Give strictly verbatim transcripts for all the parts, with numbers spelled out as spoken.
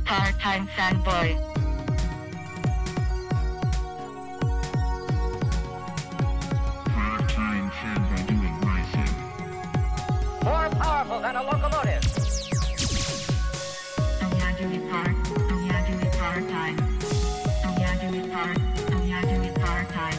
Part-time fanboy. Part-time fanboy doing my thing. More powerful than a locomotive. Oh yeah, do it part. Oh yeah, do it part-time. Oh yeah, do it part. Oh yeah, do it part-time.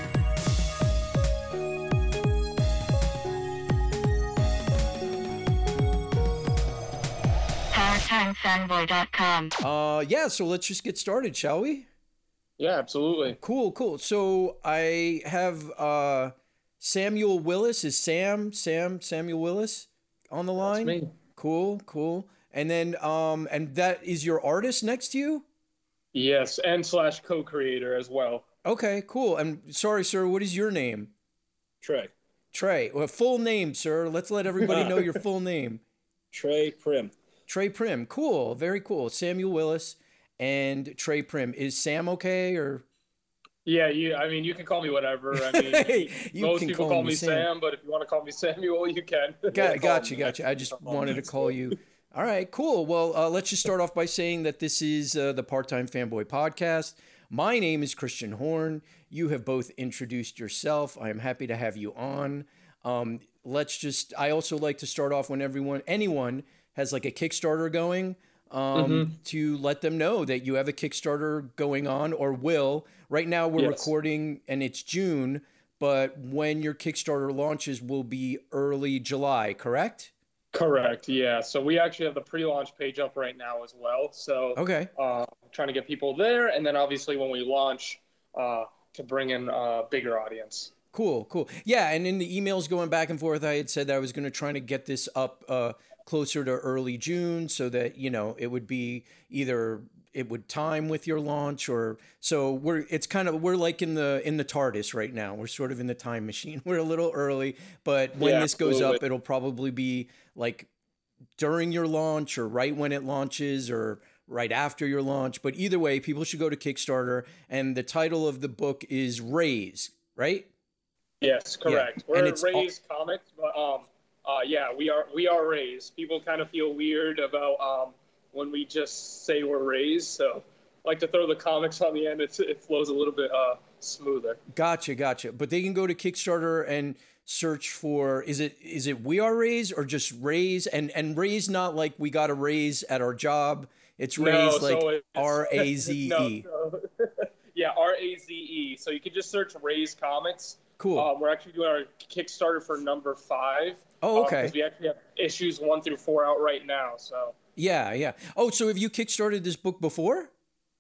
part time fanboy dot com. Uh, yeah, so let's just get started, shall we? Yeah, absolutely. Cool, cool. So I have uh, Samuel Willis. Is Sam, Sam, Samuel Willis on the line? That's me. Cool, cool. And then, um, and that is your artist next to you? Yes, and slash co-creator as well. Okay, cool. And sorry, sir, what is your name? Trey. Trey. Well, full name, sir. Let's let everybody know your full name. Trey Prim. Trey Prim. Cool. Very cool. Samuel Willis and Trey Prim. Is Sam okay or? Yeah, you. I mean, you can call me whatever. I mean, You most can people call call, me me Sam. Sam. But if you want to call me Samuel, you can. Got, Call gotcha, me. gotcha. I just Call wanted me. to call you. All right, cool. Well, uh, let's just start off by saying that this is uh, the Part-Time Fanboy Podcast. My name is Christian Horn. You have both introduced yourself. I am happy to have you on. Um, let's just, I also like to start off when everyone, anyone has like a Kickstarter going, um, Mm-hmm. to let them know that you have a Kickstarter going on or will. Right now we're Yes. recording and it's June, but when your Kickstarter launches will be early July, correct? Correct. Yeah. So we actually have the pre-launch page up right now as well. So Okay. uh, trying to get people there, and then obviously when we launch, uh, to bring in a bigger audience. Cool, cool. Yeah, and in the emails going back and forth, I had said that I was going to try to get this up uh, closer to early June so that, you know, it would be either it would time with your launch or so we're it's kind of we're like in the in the TARDIS right now. We're sort of in the time machine. We're a little early, but when Yeah, this goes up, absolutely. it'll probably be like during your launch or right when it launches or right after your launch. But either way, people should go to Kickstarter, and the title of the book is Raise, right? Yes, correct. Yeah, and We're it's all- Rays Comics, but um, uh, yeah, we are we are Rays. People kind of feel weird about um when we just say we're Rays, so I like to throw the comics on the end. It's, it flows a little bit uh smoother. Gotcha, gotcha. But they can go to Kickstarter and search for is it is it We Are Raise or just Raise and and Raise not like we got a raise at our job. It's Raise No, like so it's- R A Z E. No, no. Yeah, R A Z E. So you can just search Rays Comics. Cool. Um, we're actually doing our Kickstarter for number five. Oh, okay. Because we actually have issues one through four out right now. So Yeah, yeah. Oh, so have you kickstarted this book before?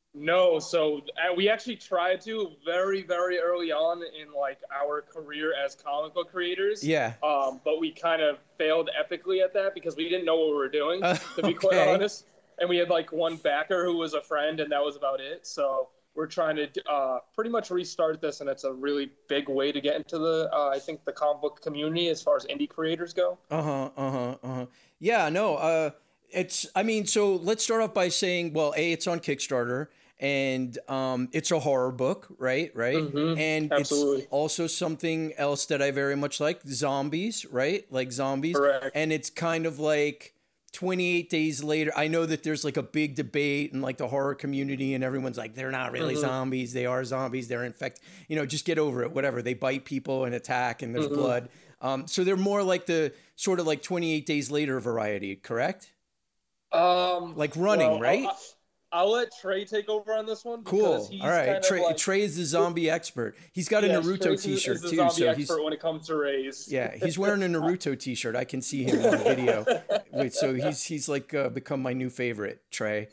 no, so uh, we actually tried to very, very early on in like our career as comic book creators. Yeah. Um, but we kind of failed epically at that because we didn't know what we were doing, Uh, to be quite okay. honest. And we had like one backer who was a friend, and that was about it. So we're trying to uh, pretty much restart this, and it's a really big way to get into the, uh, I think, the comic book community as far as indie creators go. Uh-huh, uh-huh, uh-huh. Yeah, no, uh it's I mean, so let's start off by saying, well, A, it's on Kickstarter and um it's a horror book, right? Right? Mhm, And absolutely. it's also something else that I very much like, zombies, right? Like zombies. Correct. And it's kind of like twenty-eight days later. I know that there's like a big debate in like the horror community and everyone's like, they're not really Mhm. zombies. They are zombies. They're infected. You know, just get over it. Whatever. They bite people and attack and there's Mhm. blood. Um, so they're more like the sort of like twenty-eight days later variety, correct? Um, Like running, well, right? I'll, I'll let Trey take over on this one. Cool. because he's All right. kind of Trey, like, Trey is the zombie expert. He's got a yes, Naruto Trey's the- t-shirt is the too. zombie So he's expert when it comes to Rays. yeah, he's wearing a Naruto t-shirt. I can see him on video. Wait, so he's he's like uh, become my new favorite, Trey.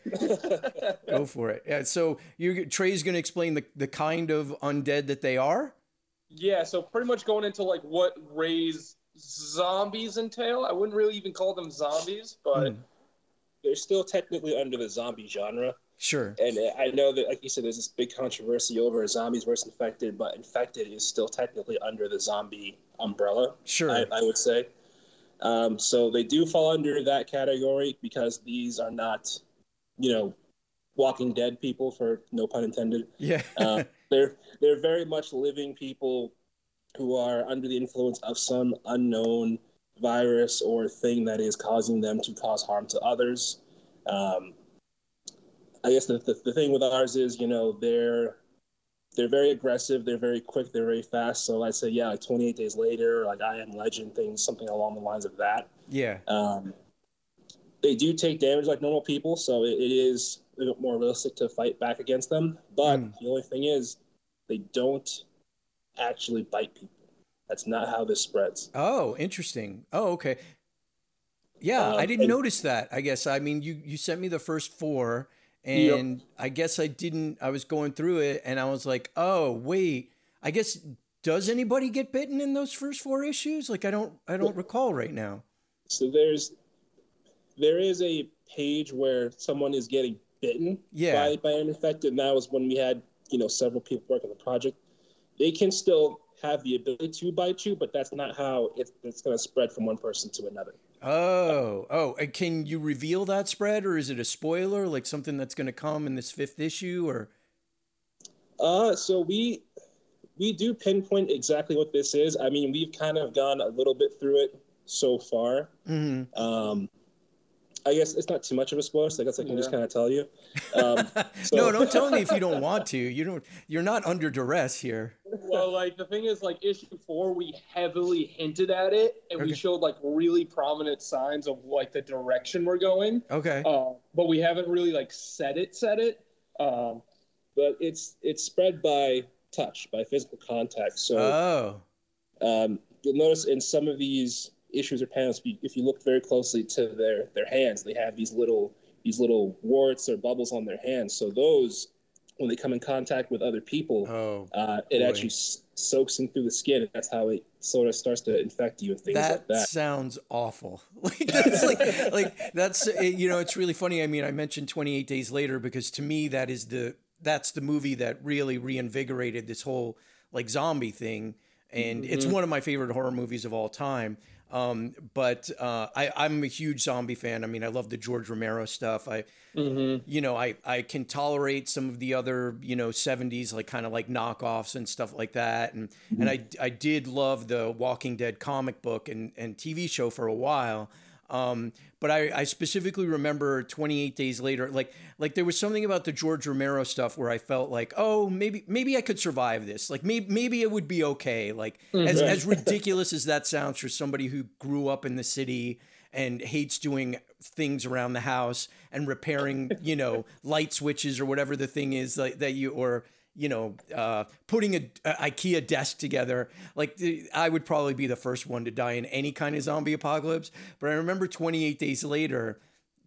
Go for it. Yeah, so you Trey's going to explain the the kind of undead that they are? Yeah, so pretty much going into like what Ray's zombies entail. I wouldn't really even call them zombies, but Mm. They're still technically under the zombie genre. Sure. And I know that, like you said, there's this big controversy over zombies versus infected, but infected is still technically under the zombie umbrella, Sure. I, I would say. Um, so they do fall under that category because these are not, you know, Walking Dead people, for no pun intended. Yeah. Uh, they're they're very much living people who are under the influence of some unknown virus or thing that is causing them to cause harm to others. Um, I guess the, the the thing with ours is, you know, they're they're very aggressive, they're very quick, they're very fast. So I'd say, yeah, like twenty-eight Days Later, like I Am Legend, things, something along the lines of that. Yeah. Um, they do take damage like normal people, so it, it is a bit more realistic to fight back against them. But Mm. the only thing is, they don't actually bite people. That's not how this spreads. Oh, interesting. Oh, okay. Yeah, Um, I didn't and- notice that. I guess I mean you you sent me the first four, and I guess I didn't. I was going through it, and I was like, oh wait. I guess does anybody get bitten in those first four issues? Like I don't I don't recall right now. So there's there is a page where someone is getting bitten Yeah. by, by an infected, and that was when we had, you know, several people work on the project. They can still have the ability to bite you, but that's not how it, it's going to spread from one person to another. Oh, oh, and can you reveal that spread, or is it a spoiler, like something that's going to come in this fifth issue, or? Uh, so we we do pinpoint exactly what this is. I mean, we've kind of gone a little bit through it so far. Mm-hmm. Um, I guess it's not too much of a spoiler, so I guess I can Yeah. just kind of tell you. Um, so, No, don't tell me if you don't want to. You don't. You're not under duress here. Well, like the thing is, like issue four, we heavily hinted at it, and Okay. we showed like really prominent signs of like the direction we're going. Okay. Uh, but we haven't really like said it, said it. Um, But it's it's spread by touch, by physical contact. So Oh. um, you'll notice in some of these issues or panels, if you, if you look very closely to their their hands, they have these little these little warts or bubbles on their hands. So those, when they come in contact with other people, Oh. uh, it boy. actually s- soaks in through the skin, and that's how it sort of starts to infect you and things That, like that. sounds awful. Like that's like like that's uh, you know it's really funny. I mean, I mentioned twenty-eight Days Later because to me that is the that's the movie that really reinvigorated this whole like zombie thing, and it's one of my favorite horror movies of all time. Um, but uh, I, I'm a huge zombie fan. I mean, I love the George Romero stuff. I, you know, I, I can tolerate some of the other, you know, seventies, like kind of like knockoffs and stuff like that. And, and I, I did love the Walking Dead comic book and, and T V show for a while. Um, but I, I specifically remember twenty-eight Days Later, like like there was something about the George Romero stuff where I felt like, oh, maybe maybe I could survive this. Like maybe maybe it would be okay. Like as Right. as ridiculous as that sounds for somebody who grew up in the city and hates doing things around the house and repairing, you know, light switches or whatever the thing is like, that you or you know, uh, putting a, a IKEA desk together, like the, I would probably be the first one to die in any kind of zombie apocalypse. But I remember twenty-eight Days Later,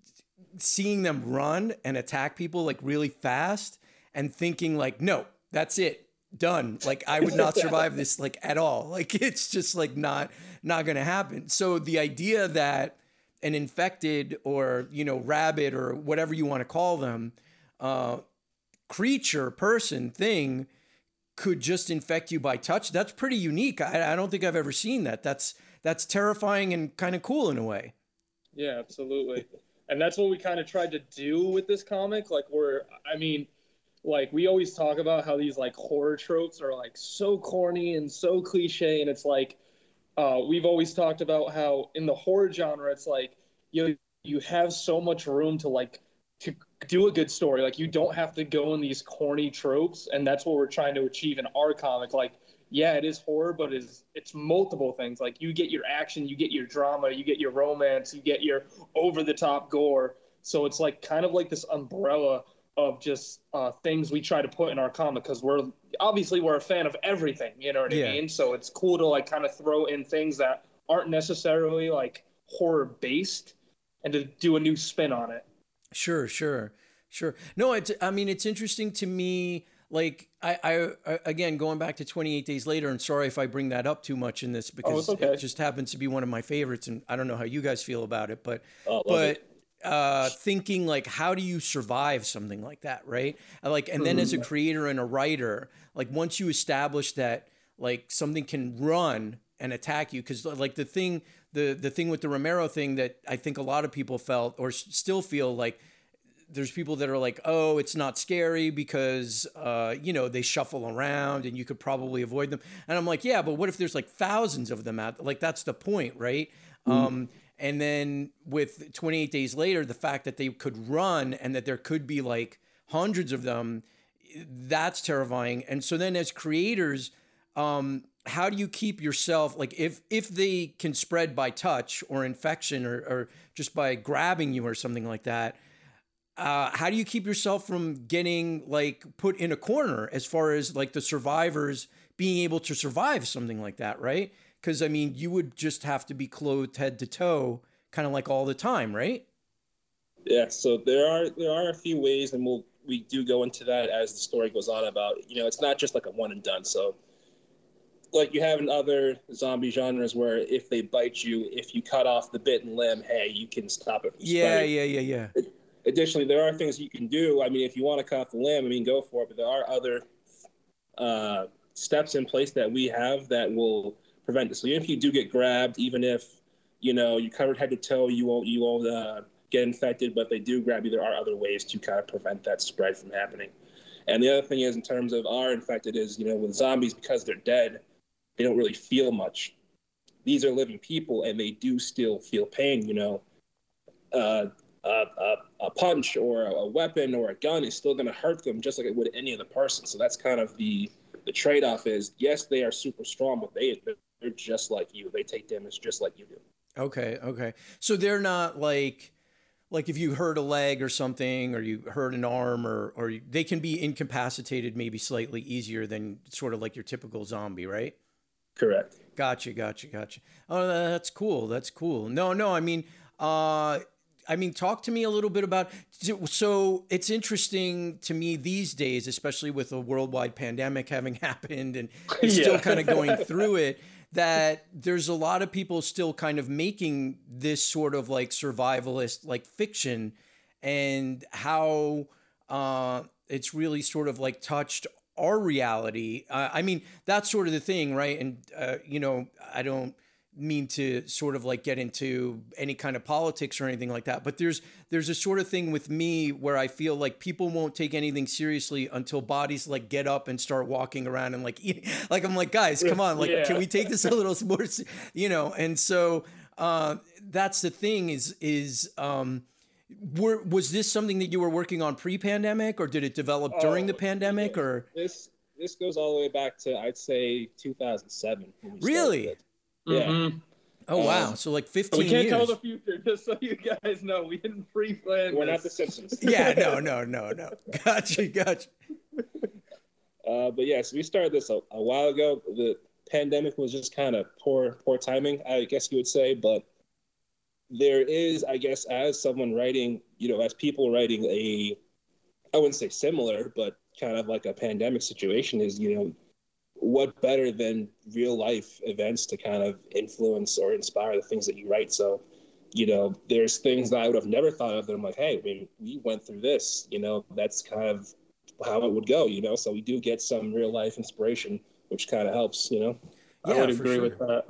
seeing them run and attack people like really fast and thinking like, no, that's it, done. Like I would not survive this like at all. Like it's just like not not gonna happen. So the idea that an infected or you know rabbit or whatever you want to call them, uh, creature, person, thing could just infect you by touch. That's pretty unique. I, I don't think I've ever seen that. That's that's terrifying and kind of cool in a way. Yeah, absolutely. And that's what we kind of tried to do with this comic. Like we're, I mean, like we always talk about how these like horror tropes are like so corny and so cliche. And it's like, uh, we've always talked about how in the horror genre, it's like, you you have so much room to like, to do a good story. Like you don't have to go in these corny tropes. And that's what we're trying to achieve in our comic. Like, yeah, it is horror, but it's it's multiple things. Like you get your action, you get your drama, you get your romance, you get your over the top gore. So it's like kind of like this umbrella of just uh, things we try to put in our comic because we're obviously we're a fan of everything. You know what Yeah. I mean? So it's cool to like kind of throw in things that aren't necessarily like horror based and to do a new spin on it. Sure, sure, sure. No, it's. I mean, it's interesting to me. Like, I, I, I again, going back to twenty-eight Days Later, and sorry if I bring that up too much in this because Oh, it's okay. it just happens to be one of my favorites, and I don't know how you guys feel about it, but, Oh, love but. it. Uh, thinking like, how do you survive something like that, right? And like, and then as a creator and a writer, like once you establish that, like something can run and attack you, because like the thing, the the thing with the Romero thing that I think a lot of people felt or s- still feel like there's people that are like, oh, it's not scary because, uh, you know, they shuffle around and you could probably avoid them. And I'm like, yeah, but what if there's like thousands of them out? Like, that's the point, right? Um, and then with twenty-eight Days Later, the fact that they could run and that there could be like hundreds of them, that's terrifying. And so then as creators, um, how do you keep yourself, like if if they can spread by touch or infection or, or just by grabbing you or something like that, uh, how do you keep yourself from getting like put in a corner as far as like the survivors being able to survive something like that, right? Because I mean, you would just have to be clothed head to toe, kind of like all the time, right? Yeah, so there are there are a few ways, and we'll we do go into that as the story goes on about, you know, it's not just like a one and done. So like you have in other zombie genres where if they bite you, if you cut off the bitten limb, hey, you can stop it from Yeah, spreading. yeah, yeah, yeah. Additionally, there are things you can do. I mean, if you want to cut off the limb, I mean, go for it. But there are other uh, steps in place that we have that will prevent it. So even if you do get grabbed, even if, you know, you're covered head to toe, you won't, you won't uh, get infected, but they do grab you. There are other ways to kind of prevent that spread from happening. And the other thing is, in terms of are infected, is, you know, with zombies, because they're dead, they don't really feel much. These are living people, and they do still feel pain. You know, uh, a, a, a punch or a, a weapon or a gun is still going to hurt them just like it would any other person. So that's kind of the the trade-off is, yes, they are super strong, but they, they're just like you. They take damage just like you do. Okay, okay. So they're not like, like if you hurt a leg or something, or you hurt an arm, or or you, they can be incapacitated maybe slightly easier than sort of like your typical zombie, right? Correct. Gotcha, gotcha, gotcha. Oh, that's cool. That's cool. No, no, I mean, uh, I mean, talk to me a little bit about. So it's interesting to me these days, especially with a worldwide pandemic having happened and it's Yeah. still kind of going through it, that there's a lot of people still kind of making this sort of like survivalist like fiction, and how uh, it's really sort of like touched our reality. Uh, I mean, that's sort of the thing, right? And, uh, you know, I don't mean to sort of like get into any kind of politics or anything like that, but there's there's a sort of thing with me where I feel like people won't take anything seriously until bodies like get up and start walking around and like eating. Like, I'm like, guys, come on, like, Yeah. can we take this a little more, se- you know? And so uh, that's the thing is, is um, were, was this something that you were working on pre-pandemic, or did it develop during Oh, the pandemic, or? This this goes all the way back to, I'd say, two thousand seven. when we started Really? it. Yeah. Mhm. Oh, wow. Um, So like fifteen We can't years. tell the future, just so you guys know. We didn't pre-plan We're this. not the Simpsons. Yeah, no, no, no, no. Gotcha, gotcha. Uh, but yes, we started this a, a while ago. The pandemic was just kind of poor, poor timing, I guess you would say. But there is, I guess, as someone writing, you know, as people writing a, I wouldn't say similar, but kind of like a pandemic situation is, you know, what better than real life events to kind of influence or inspire the things that you write? So, you know, there's things that I would have never thought of that I'm like, hey, I mean, we went through this, you know, that's kind of how it would go, you know? So we do get some real life inspiration, which kind of helps, you know? I Yeah, would for agree sure. with that.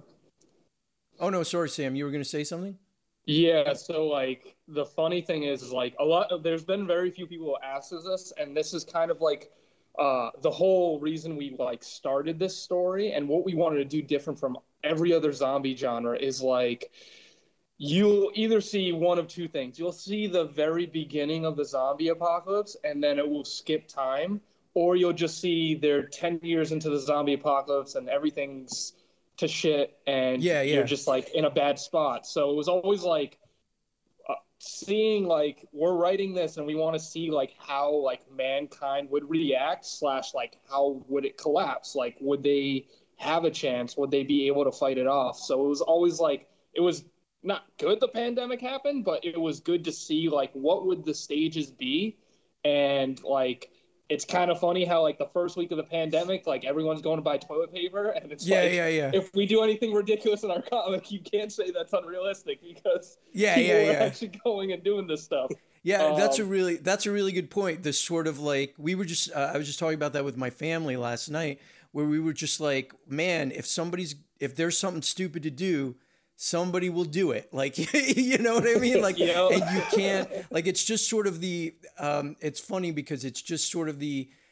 Oh, no, sorry, Sam. You were going to say something? Yeah, so like the funny thing is, is like a lot of, there's been very few people who asked us this, and this is kind of like uh, the whole reason we like started this story, and what we wanted to do different from every other zombie genre is like you'll either see one of two things. You'll see the very beginning of the zombie apocalypse, and then it will skip time, or you'll just see they're ten years into the zombie apocalypse and everything's to shit, and Yeah, yeah. you're just like in a bad spot. So it was always like uh, seeing like we're writing this and we want to see like how like mankind would react slash like how would it collapse, like would they have a chance, would they be able to fight it off? So it was always like it was not good the pandemic happened, but it was good to see like what would the stages be. And like it's kind of funny how like the first week of the pandemic, like everyone's going to buy toilet paper, and it's Yeah, like yeah, yeah. if we do anything ridiculous in our comic, you can't say that's unrealistic because Yeah, people yeah, are yeah. actually going and doing this stuff. Yeah, that's a Um, really that's a really good point. This sort of like we were just uh, I was just talking about that with my family last night, where we were just like, man, if somebody's if there's something stupid to do, somebody will do it. Like, you know what I mean? Like, You know? and you can't like it's just sort of the um, it's funny because it's just sort of the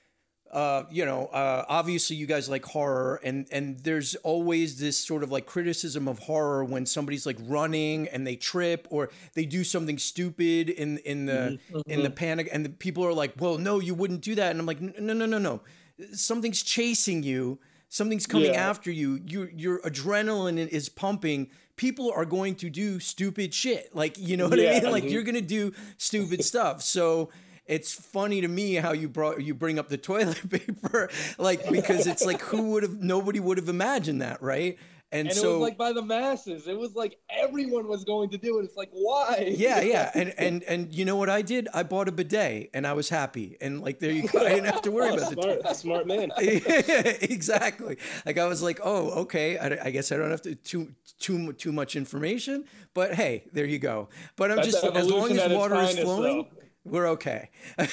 uh, you know, uh, obviously you guys like horror, and and there's always this sort of like criticism of horror when somebody's like running and they trip or they do something stupid in in the Mhm. in the panic, and the people are like, well, no, you wouldn't do that, and I'm like, no, no, no, no, something's chasing you, something's coming Yeah. after you, your your adrenaline is pumping. People are going to do stupid shit, like, you know what I Yeah. mean? Like, Mhm. you're gonna do stupid stuff. So it's funny to me how you brought you bring up the toilet paper, like, because it's like, who would have? Nobody would have imagined that, right? And, And so it was like by the masses. It was like everyone was going to do it. It's like, why? yeah, yeah, and and and you know what I did? I bought a bidet, and I was happy, and like, there you go. I didn't have to worry Oh, about the smart, smart man. exactly. Like, I was like, oh, okay. I, I guess I don't have to too too too much information, but hey, there you go. But I'm That's just as long evolution as at its water is finest, flowing, though. we're okay.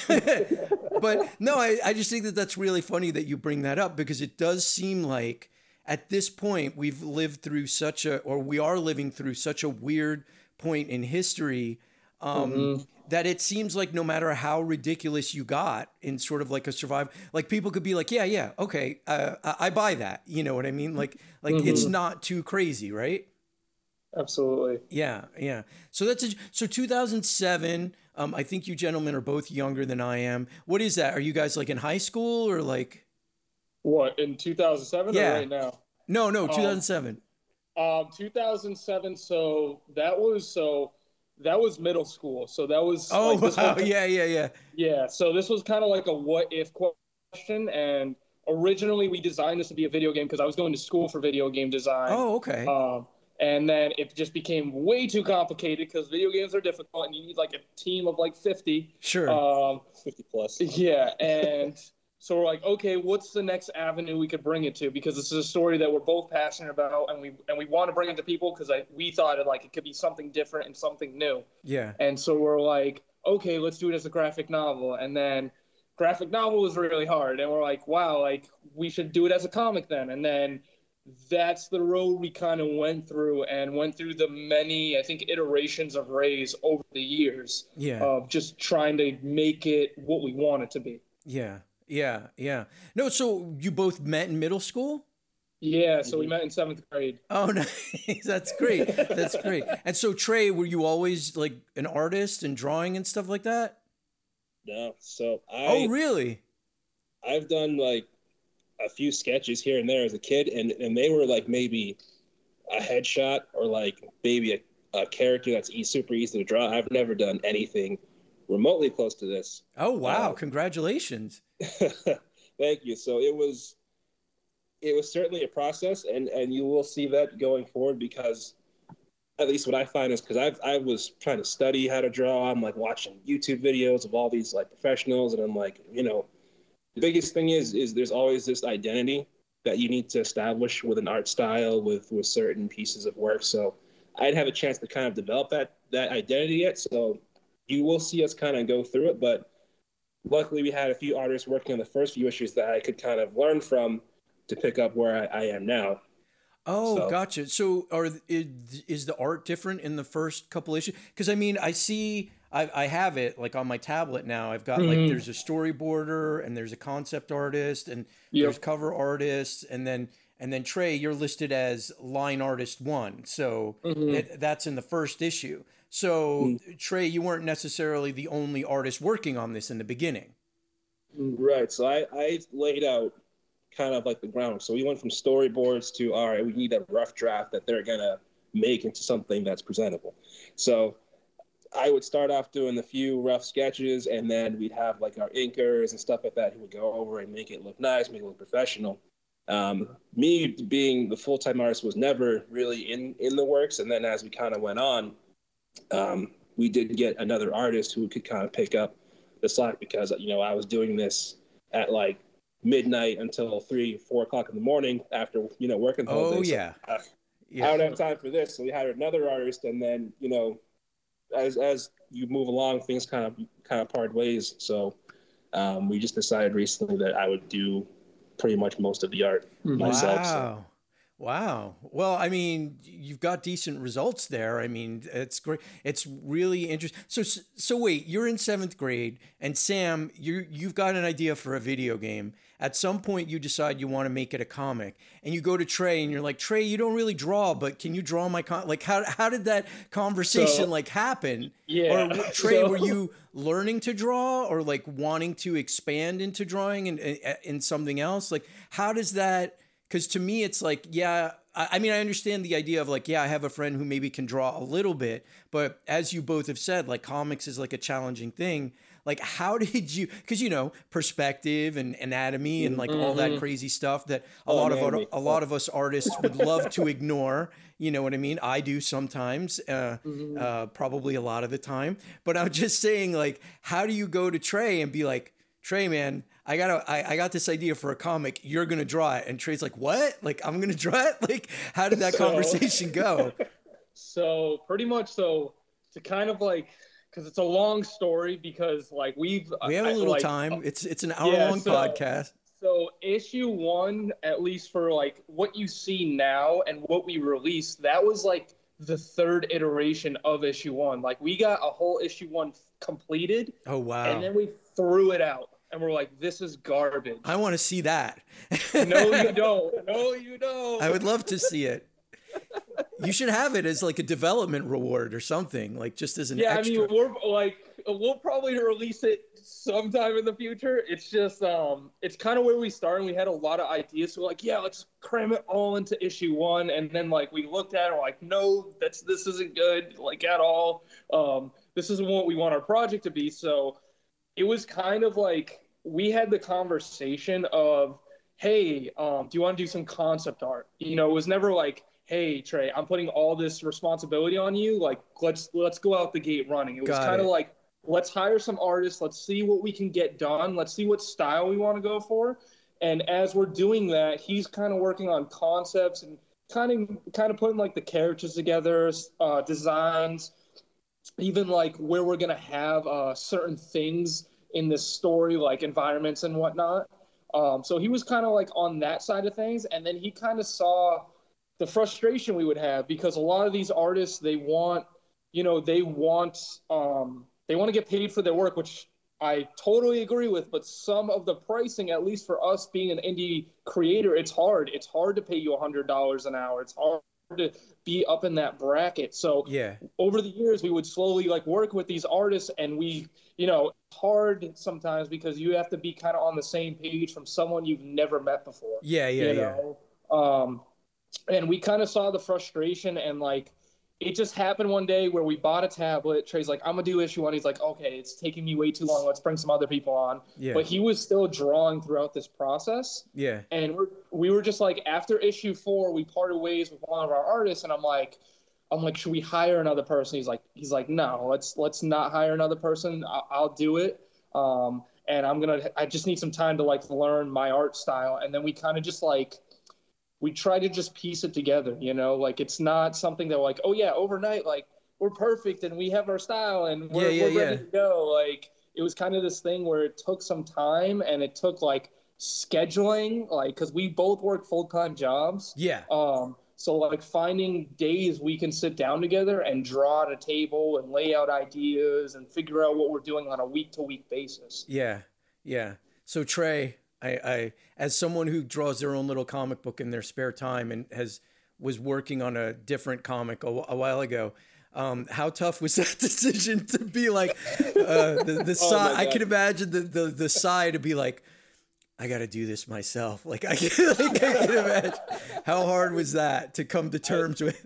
But no, I, I just think that that's really funny that you bring that up, because it does seem like at this point we've lived through such a, or we are living through such a weird point in history. Um, Mhm. That it seems like no matter how ridiculous you got in sort of like a survive, like people could be like, yeah, yeah, okay, uh, I, I buy that. You know what I mean? Like, like it's Mhm. not too crazy, right? Absolutely. Yeah, yeah. So that's a, so two thousand seven. Um, I think you gentlemen are both younger than I am. What is that? Are you guys like in high school or like? What, in two thousand seven Yeah. or right now? No, no, two thousand seven. Um, two thousand seven. So that was so that was middle school. So that was Oh, like, this wow. whole- Yeah, yeah, yeah. yeah. So this was kind of like a what if question. And originally we designed this to be a video game because I was going to school for video game design. Oh, okay. Um, and then it just became way too complicated because video games are difficult and you need like a team of like fifty. Sure. Um, fifty plus. yeah, and so we're like, okay, what's the next avenue we could bring it to? Because this is a story that we're both passionate about, and we and we want to bring it to people because I we thought it like it could be something different and something new. Yeah. And so we're like, okay, let's do it as a graphic novel. And then graphic novel was really hard, and we're like, wow, like we should do it as a comic then. And then that's the road we kind of went through and went through the many, I think, iterations of Rays over the years Yeah. of just trying to make it what we want it to be. Yeah. Yeah. Yeah. No, so you both met in middle school? Yeah, so we met in seventh grade. Oh, nice. That's great. That's great. And so, Trey, were you always like an artist and drawing and stuff like that? No, so I Oh, really? I've done like a few sketches here and there as a kid, and and they were like maybe a headshot or like maybe a, a character that's e- super easy to draw. I've never done anything remotely close to this. Oh, wow. Uh, Congratulations. Thank you. So it was it was certainly a process, and and you will see that going forward, because at least what I find is because I I was trying to study how to draw. I'm like watching YouTube videos of all these like professionals, and I'm like, you know, the biggest thing is is there's always this identity that you need to establish with an art style, with with certain pieces of work. So I didn't have a chance to kind of develop that that identity yet. So you will see us kind of go through it, but luckily we had a few artists working on the first few issues that I could kind of learn from to pick up where I, I am now. Oh, So- gotcha. So, are is, is the art different in the first couple issues? Because I mean, I see, I, I have it like on my tablet now. I've got like Mhm. there's a storyboarder and there's a concept artist and Yep. there's cover artists, and then and then Trey, you're listed as line artist one. So Mhm. it, that's in the first issue. So Trey, you weren't necessarily the only artist working on this in the beginning. Right. So I, I laid out kind of like the groundwork. So we went from storyboards to, all right, we need a rough draft that they're going to make into something that's presentable. So I would start off doing a few rough sketches, and then we'd have like our inkers and stuff like that who would go over and make it look nice, make it look professional. Um, me being the full-time artist was never really in, in the works. And then as we kind of went on, um, we did get another artist who could kind of pick up the slack, because, you know, I was doing this at like midnight until three, four o'clock in the morning after, you know, working the whole Oh day. So yeah, I, I yeah. don't have time for this. So we hired another artist, and then, you know, as as you move along, things kind of kind of part ways. So um, we just decided recently that I would do pretty much most of the art myself. So. Wow. Wow. Well, I mean, you've got decent results there. I mean, it's great. It's really interesting. So, so wait, you're in seventh grade, and Sam, you you've got an idea for a video game. At some point, you decide you want to make it a comic, and you go to Trey, and you're like, Trey, you don't really draw, but can you draw my con? Like, how how did that conversation So, like happen? yeah, Or Trey, so- were you learning to draw, or like wanting to expand into drawing and in, in something else? Like, how does that? Because to me, it's like, yeah, I, I mean, I understand the idea of like, yeah, I have a friend who maybe can draw a little bit, but as you both have said, like comics is like a challenging thing. Like, how did you, because, you know, perspective and anatomy and like all that crazy stuff that a Oh, lot of man, our, me. a lot of us artists would love to ignore. You know what I mean? I do sometimes, uh, uh, probably a lot of the time. But I'm just saying, like, how do you go to Trey and be like, Trey, man, I got a, I, I got this idea for a comic. You're gonna draw it, and Trey's like, "What? Like, I'm gonna draw it? Like, how did that So- conversation go?" So pretty much, so to kind of like, because it's a long story, because like we've We have a I- little like, time. It's it's an hour yeah, long so- podcast. So issue one, at least for like what you see now and what we released, that was like the third iteration of issue one. Like we got a whole issue one completed, Oh wow! and then we threw it out, and we're like, this is garbage. I want to see that. No, you don't. No, you don't. I would love to see it. You should have it as like a development reward or something, like just as an yeah, extra. I mean, we're like, we'll probably release it sometime in the future. It's just, um, it's kind of where we started. We had a lot of ideas, so we're like, yeah, let's cram it all into issue one. And then like we looked at it, we're like, no, that's this isn't good, like at all. Um, this isn't what we want our project to be. So it was kind of like we had the conversation of, hey, um, do you want to do some concept art? You know, it was never like, hey, Trey, I'm putting all this responsibility on you. Like, let's let's go out the gate running. It was Got kind of it. like, let's hire some artists. Let's see what we can get done. Let's see what style we want to go for. And as we're doing that, he's kind of working on concepts and kind of kind of putting like the characters together, uh, designs, even like where we're gonna have uh, certain things in this story, like environments and whatnot. Um, so he was kind of like on that side of things, and then he kind of saw the frustration we would have because a lot of these artists, they want, you know, they want um, they want to get paid for their work, which I totally agree with. But some of the pricing, at least for us being an indie creator, it's hard. It's hard to pay you a hundred dollars an hour. It's hard to be up in that bracket. So Yeah. over the years, we would slowly like work with these artists, and we, you know, it's hard sometimes because you have to be kind of on the same page from someone you've never met before. Yeah, yeah, you yeah. know? Um, and we kind of saw the frustration, and like it just happened one day where we bought a tablet. Trey's like, I'm gonna do issue one. He's like, okay, it's taking me way too long. Let's bring some other people on. Yeah. But he was still drawing throughout this process. Yeah. And we're, we were just like, after issue four, we parted ways with one of our artists, and I'm like, I'm like, should we hire another person? He's like, he's like, no, let's let's not hire another person. I'll, I'll do it. Um, and I'm gonna, I just need some time to like learn my art style. And then we kind of just like, we try to just piece it together, you know, like it's not something that like, oh yeah, overnight, like we're perfect and we have our style and we're, Yeah, yeah, we're ready yeah. to go. Like it was kind of this thing where it took some time, and it took like scheduling, like, cause we both work full-time jobs. Yeah. Um, so like finding days we can sit down together and draw at a table and lay out ideas and figure out what we're doing on a week to week basis. Yeah. Yeah. So Trey, I, I, as someone who draws their own little comic book in their spare time and has was working on a different comic a, wh- a while ago, um, how tough was that decision to be like, uh, the, the Oh side? my I God. can imagine the, the, the side to be like, I got to do this myself. Like I can, like, I can imagine how hard was that to come to terms with.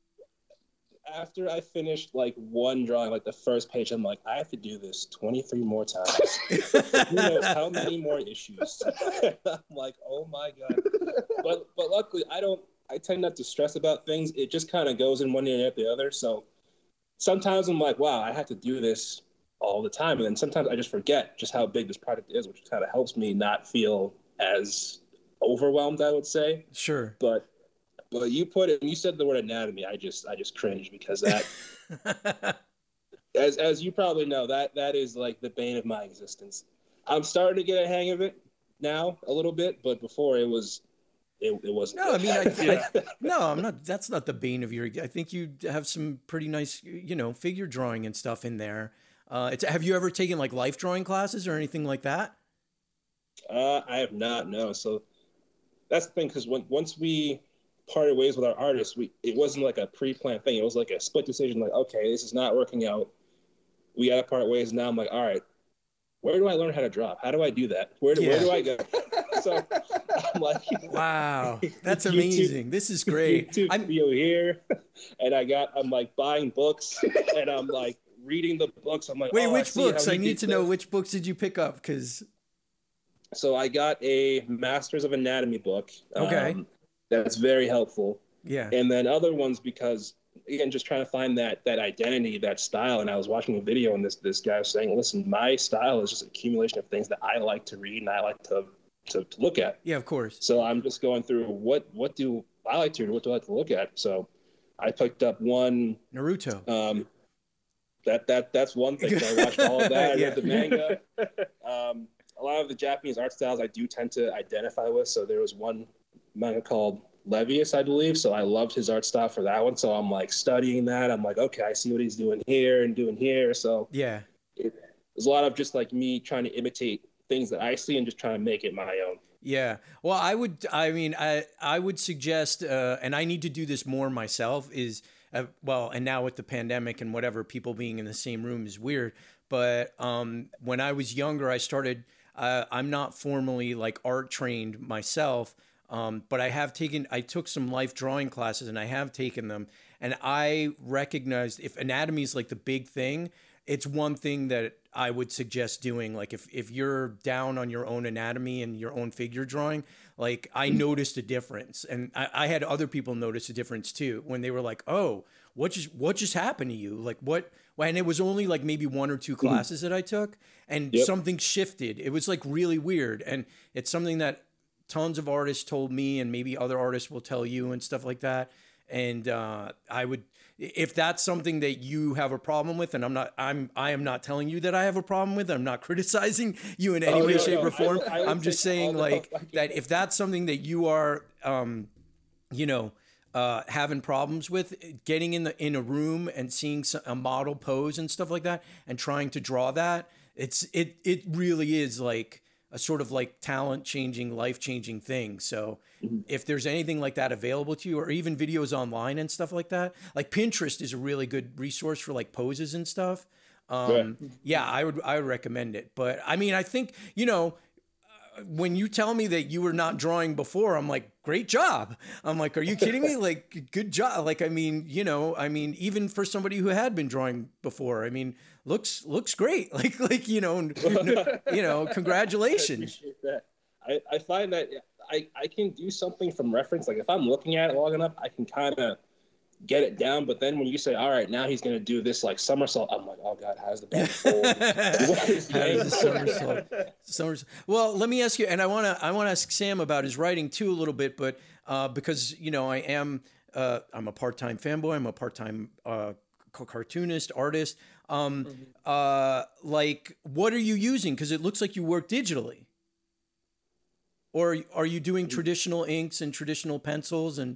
After I finished like one drawing, like the first page, I'm like, I have to do this twenty-three more times. Who knows how many more issues? I'm like, oh my god. But but luckily, I don't. I tend not to stress about things. It just kind of goes in one ear and out the other. So sometimes I'm like, wow, I have to do this all the time, and then sometimes I just forget just how big this project is, which kind of helps me not feel as overwhelmed, I would say. Sure. But but you put it, you said the word anatomy. I just I just cringed because that, as as you probably know, that that is like the bane of my existence. I'm starting to get a hang of it now a little bit, but before it was it, it wasn't. No, I mean, I, Yeah. I, no, I'm not. That's not the bane of your. I think you have some pretty nice, you know, figure drawing and stuff in there. Uh, it's, have you ever taken like life drawing classes or anything like that? Uh, I have not, no. So that's the thing, because when, once we parted ways with our artists, we it wasn't like a pre-planned thing. It was like a split decision, like, okay, this is not working out. We got to part ways. Now I'm like, all right, where do I learn how to draw? How do I do that? Where do, Yeah. where do I go? So I'm like, Wow, that's YouTube- amazing. This is great. YouTube I'm, video here. And I got, I'm like buying books and I'm like reading the books. I'm like, wait, oh, which see how books? he I need did to know this. which books did you pick up? Because So I got a Masters of Anatomy book. Okay. Um, that's very helpful. yeah, And then other ones because, again, just trying to find that that identity, that style. And I was watching a video and this this guy was saying, listen, my style is just an accumulation of things that I like to read and I like to to, to look at. yeah, of course. So I'm just going through what what do I like to read, what do I like to look at. So I picked up one. Naruto. Um, that that that's one thing. So I watched all of that. I Yeah. read the manga. Um, a lot of the Japanese art styles I do tend to identify with. So there was one manga called Levius, I believe. So I loved his art style for that one. So I'm like studying that. I'm like, okay, I see what he's doing here and doing here. So Yeah. it, there's a lot of just like me trying to imitate things that I see and just trying to make it my own. Yeah. Well, I would, I mean, I, I would suggest, uh, and I need to do this more myself is, uh, well, and now with the pandemic and whatever, people being in the same room is weird. But um, when I was younger, I started, uh, I'm not formally like art trained myself, um, but I have taken, I took some life drawing classes and I have taken them. And I recognized if anatomy is like the big thing, it's one thing that I would suggest doing. Like if, if you're down on your own anatomy and your own figure drawing, like I noticed a difference. And I, I had other people notice a difference too, when they were like, oh, what just, what just happened to you? Like what, and it was only like maybe one or two classes that I took and Yep. something shifted. It was like really weird. And it's something that tons of artists told me and maybe other artists will tell you and stuff like that. And uh, I would, if that's something that you have a problem with, and I'm not, I'm, I am not telling you that I have a problem with, I'm not criticizing you in any Oh, way, no, shape, no. or form. I- I would I'm just take all saying the like help I can that if that's something that you are, um, you know, uh, having problems with, getting in the in a room and seeing some, a model pose and stuff like that, and trying to draw that, it's it it really is like a sort of like talent changing, life changing thing. So if there's anything like that available to you, or even videos online and stuff like that, like Pinterest is a really good resource for like poses and stuff. Um, yeah, I would, I would recommend it. But I mean, I think, you know, uh, when you tell me that you were not drawing before, I'm like, great job. I'm like, are you kidding me? Like, good job. Like, I mean, you know, I mean, even for somebody who had been drawing before, I mean, looks, looks great. Like, like, you know, n- you know, I congratulations. appreciate that. I, I find that I, I can do something from reference. Like if I'm looking at it long enough, I can kind of get it down. But then when you say, all right, now he's going to do this like somersault, I'm like, oh God, how's the ball fold? What is the How does angle? the somersault? Somersault. Well, let me ask you, and I want to I want to ask Sam about his writing too a little bit, but uh, because you know I am uh, I'm a part time fanboy, I'm a part time uh, ca- cartoonist, artist. Um, uh, like, what are you using? Because it looks like you work digitally, or are you doing traditional inks and traditional pencils and?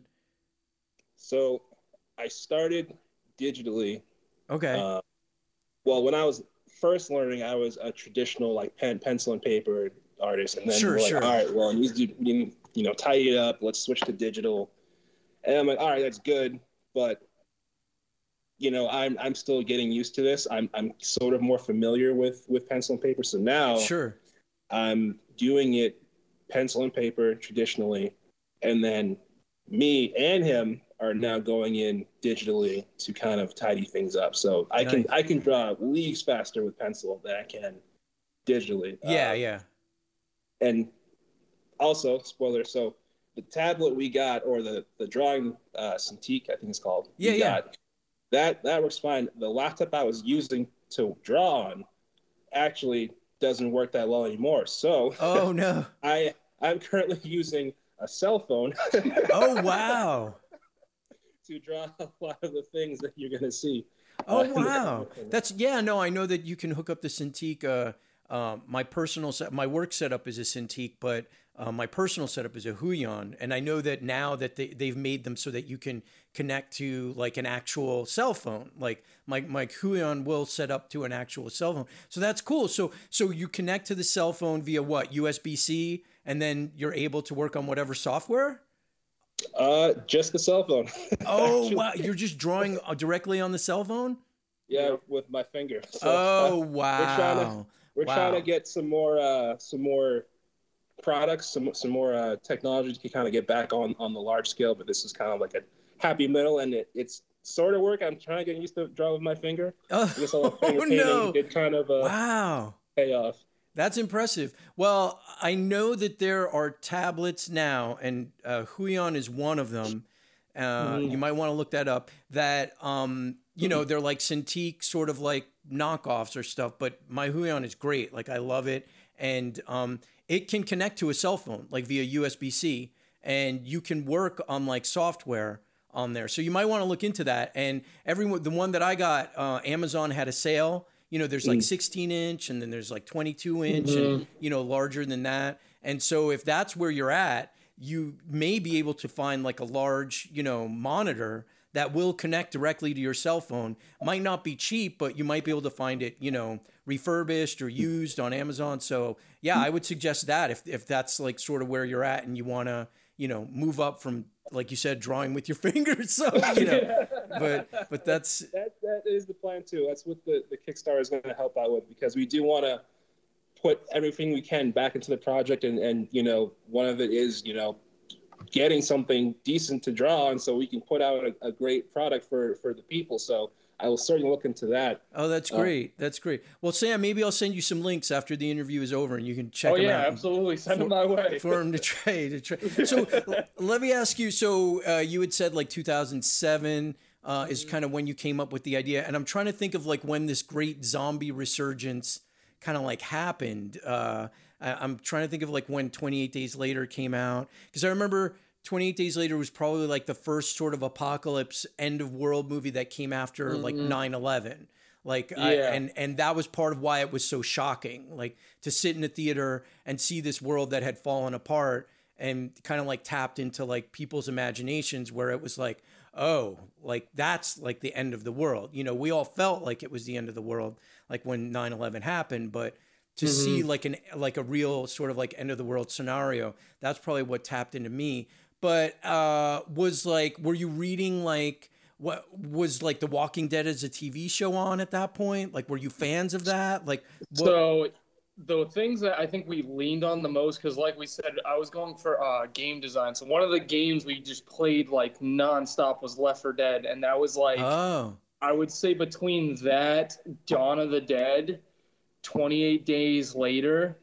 So I started digitally. Okay. Uh, well, when I was first learning, I was a traditional like pen, pencil and paper artist, and then Sure, we're like, sure. all right, well, you need to, you know, tidy it up. Let's switch to digital. And I'm like, all right, that's good, but you know, I'm I'm still getting used to this. I'm I'm sort of more familiar with with pencil and paper, so now Sure. I'm doing it pencil and paper traditionally, and then me and him are now going in digitally to kind of tidy things up. So I can Nice. I can draw leagues faster with pencil than I can digitally. Yeah. Uh, yeah. And also, spoiler, so the tablet we got, or the the drawing uh, Cintiq, I think it's called. Yeah, we yeah. Got, that that works fine. The laptop I was using to draw on actually doesn't work that well anymore. So Oh no. I I'm currently using a cell phone Oh wow. to draw a lot of the things that you're gonna see. Oh Uh, wow, that's yeah. No, I know that you can hook up the Cintiq uh, um, my personal set, my work setup is a Cintiq, but uh, my personal setup is a Huion, and I know that now that they they've made them so that you can connect to like an actual cell phone. Like my my Huion will set up to an actual cell phone, so that's cool. So so you connect to the cell phone via what, U S B C, and then you're able to work on whatever software. Uh, just the cell phone. Oh wow! You're just drawing directly on the cell phone. Yeah, with my finger. So, Oh uh, wow! We're trying to we're Wow. trying to get some more uh, some more products, some some more uh, technology to kind of get back on on the large scale. But this is kind of like a happy middle, and it, it's sort of work. I'm trying to get used to draw with my finger. Oh, This whole finger oh painting no! did kind of uh, Wow. pay off. That's impressive. Well, I know that there are tablets now, and uh, Huion is one of them. Uh, Mhm. You might want to look that up. That um, you know, they're like Cintiq, sort of like knockoffs or stuff. But my Huion is great. Like I love it, and um, it can connect to a cell phone, like via U S B C, and you can work on like software on there. So you might want to look into that. And everyone, the one that I got, uh, Amazon had a sale. You know, there's like sixteen inch, and then there's like twenty-two inch, and you know, larger than that. And so if that's where you're at, you may be able to find like a large, you know, monitor that will connect directly to your cell phone. Might not be cheap, but you might be able to find it, you know, refurbished or used on Amazon. So yeah, I would suggest that if if that's like sort of where you're at, and you want to, you know, move up from, like you said, drawing with your fingers. So you know, but but that's That that is the plan too. That's what the, the Kickstarter is going to help out with, because we do want to put everything we can back into the project, and, and you know, one of it is, you know, getting something decent to draw, and so we can put out a, a great product for, for the people. So I will certainly look into that. Oh, that's great. That's great. Well, Sam, maybe I'll send you some links after the interview is over, and you can check Oh them yeah, out. absolutely. Send them my way. For him to try to try. So l- let me ask you. So uh, you had said like two thousand seven uh, is kind of when you came up with the idea, and I'm trying to think of like when this great zombie resurgence kind of like happened. Uh, I- I'm trying to think of like when twenty-eight Days Later came out, because I remember twenty-eight Days Later was probably like the first sort of apocalypse end of world movie that came after like nine eleven. Like, I, Yeah. and and that was part of why it was so shocking, like to sit in a theater and see this world that had fallen apart, and kind of like tapped into like people's imaginations, where it was like, oh, like that's like the end of the world. You know, we all felt like it was the end of the world, like when nine eleven happened, but to see like an like a real sort of like end of the world scenario, that's probably what tapped into me. But uh, was like, were you reading like, what was like The Walking Dead as a T V show on at that point? Like, were you fans of that? Like, what? So the things that I think we leaned on the most, because like we said, I was going for uh, game design. So one of the games we just played like nonstop was Left four Dead, and that was like, Oh, I would say between that, Dawn of the Dead, twenty-eight Days Later,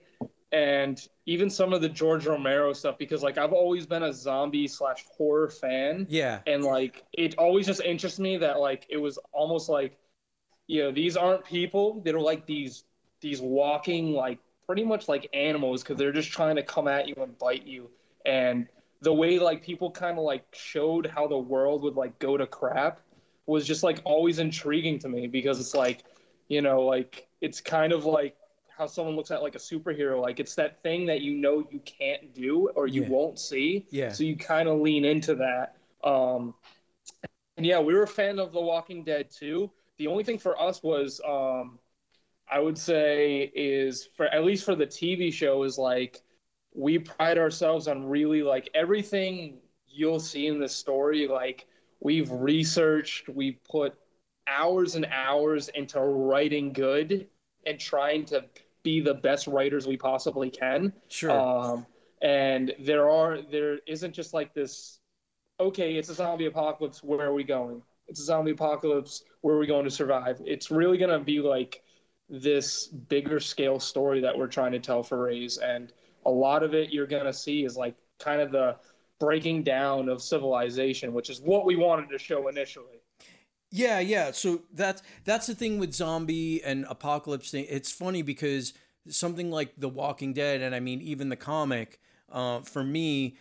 and even some of the George Romero stuff, because like I've always been a zombie slash horror fan. yeah, And like it always just interests me that like it was almost like, you know, these aren't people, they're like these these walking like pretty much like animals, because they're just trying to come at you and bite you. And the way like people kind of like showed how the world would like go to crap was just like always intriguing to me, because it's like, you know, like it's kind of like how someone looks at like a superhero, like it's that thing that you know you can't do or you Yeah. won't see. Yeah. So you kind of lean into that. Um, and yeah, we were a fan of The Walking Dead too. The only thing for us was, um, I would say, is for at least for the T V show, is like we pride ourselves on really like everything you'll see in this story. Like we've researched, we've put hours and hours into writing good and trying to be the best writers we possibly can. sure. Um, and there are there isn't just like this, okay, it's a zombie apocalypse, where are we going? It's a zombie apocalypse, where are we going to survive? It's really going to be like this bigger scale story that we're trying to tell for Raise. And a lot of it you're going to see is like kind of the breaking down of civilization, which is what we wanted to show initially. Yeah, yeah. So that's that's the thing with zombie and apocalypse thing. It's funny because something like The Walking Dead, and I mean even the comic, uh, for me,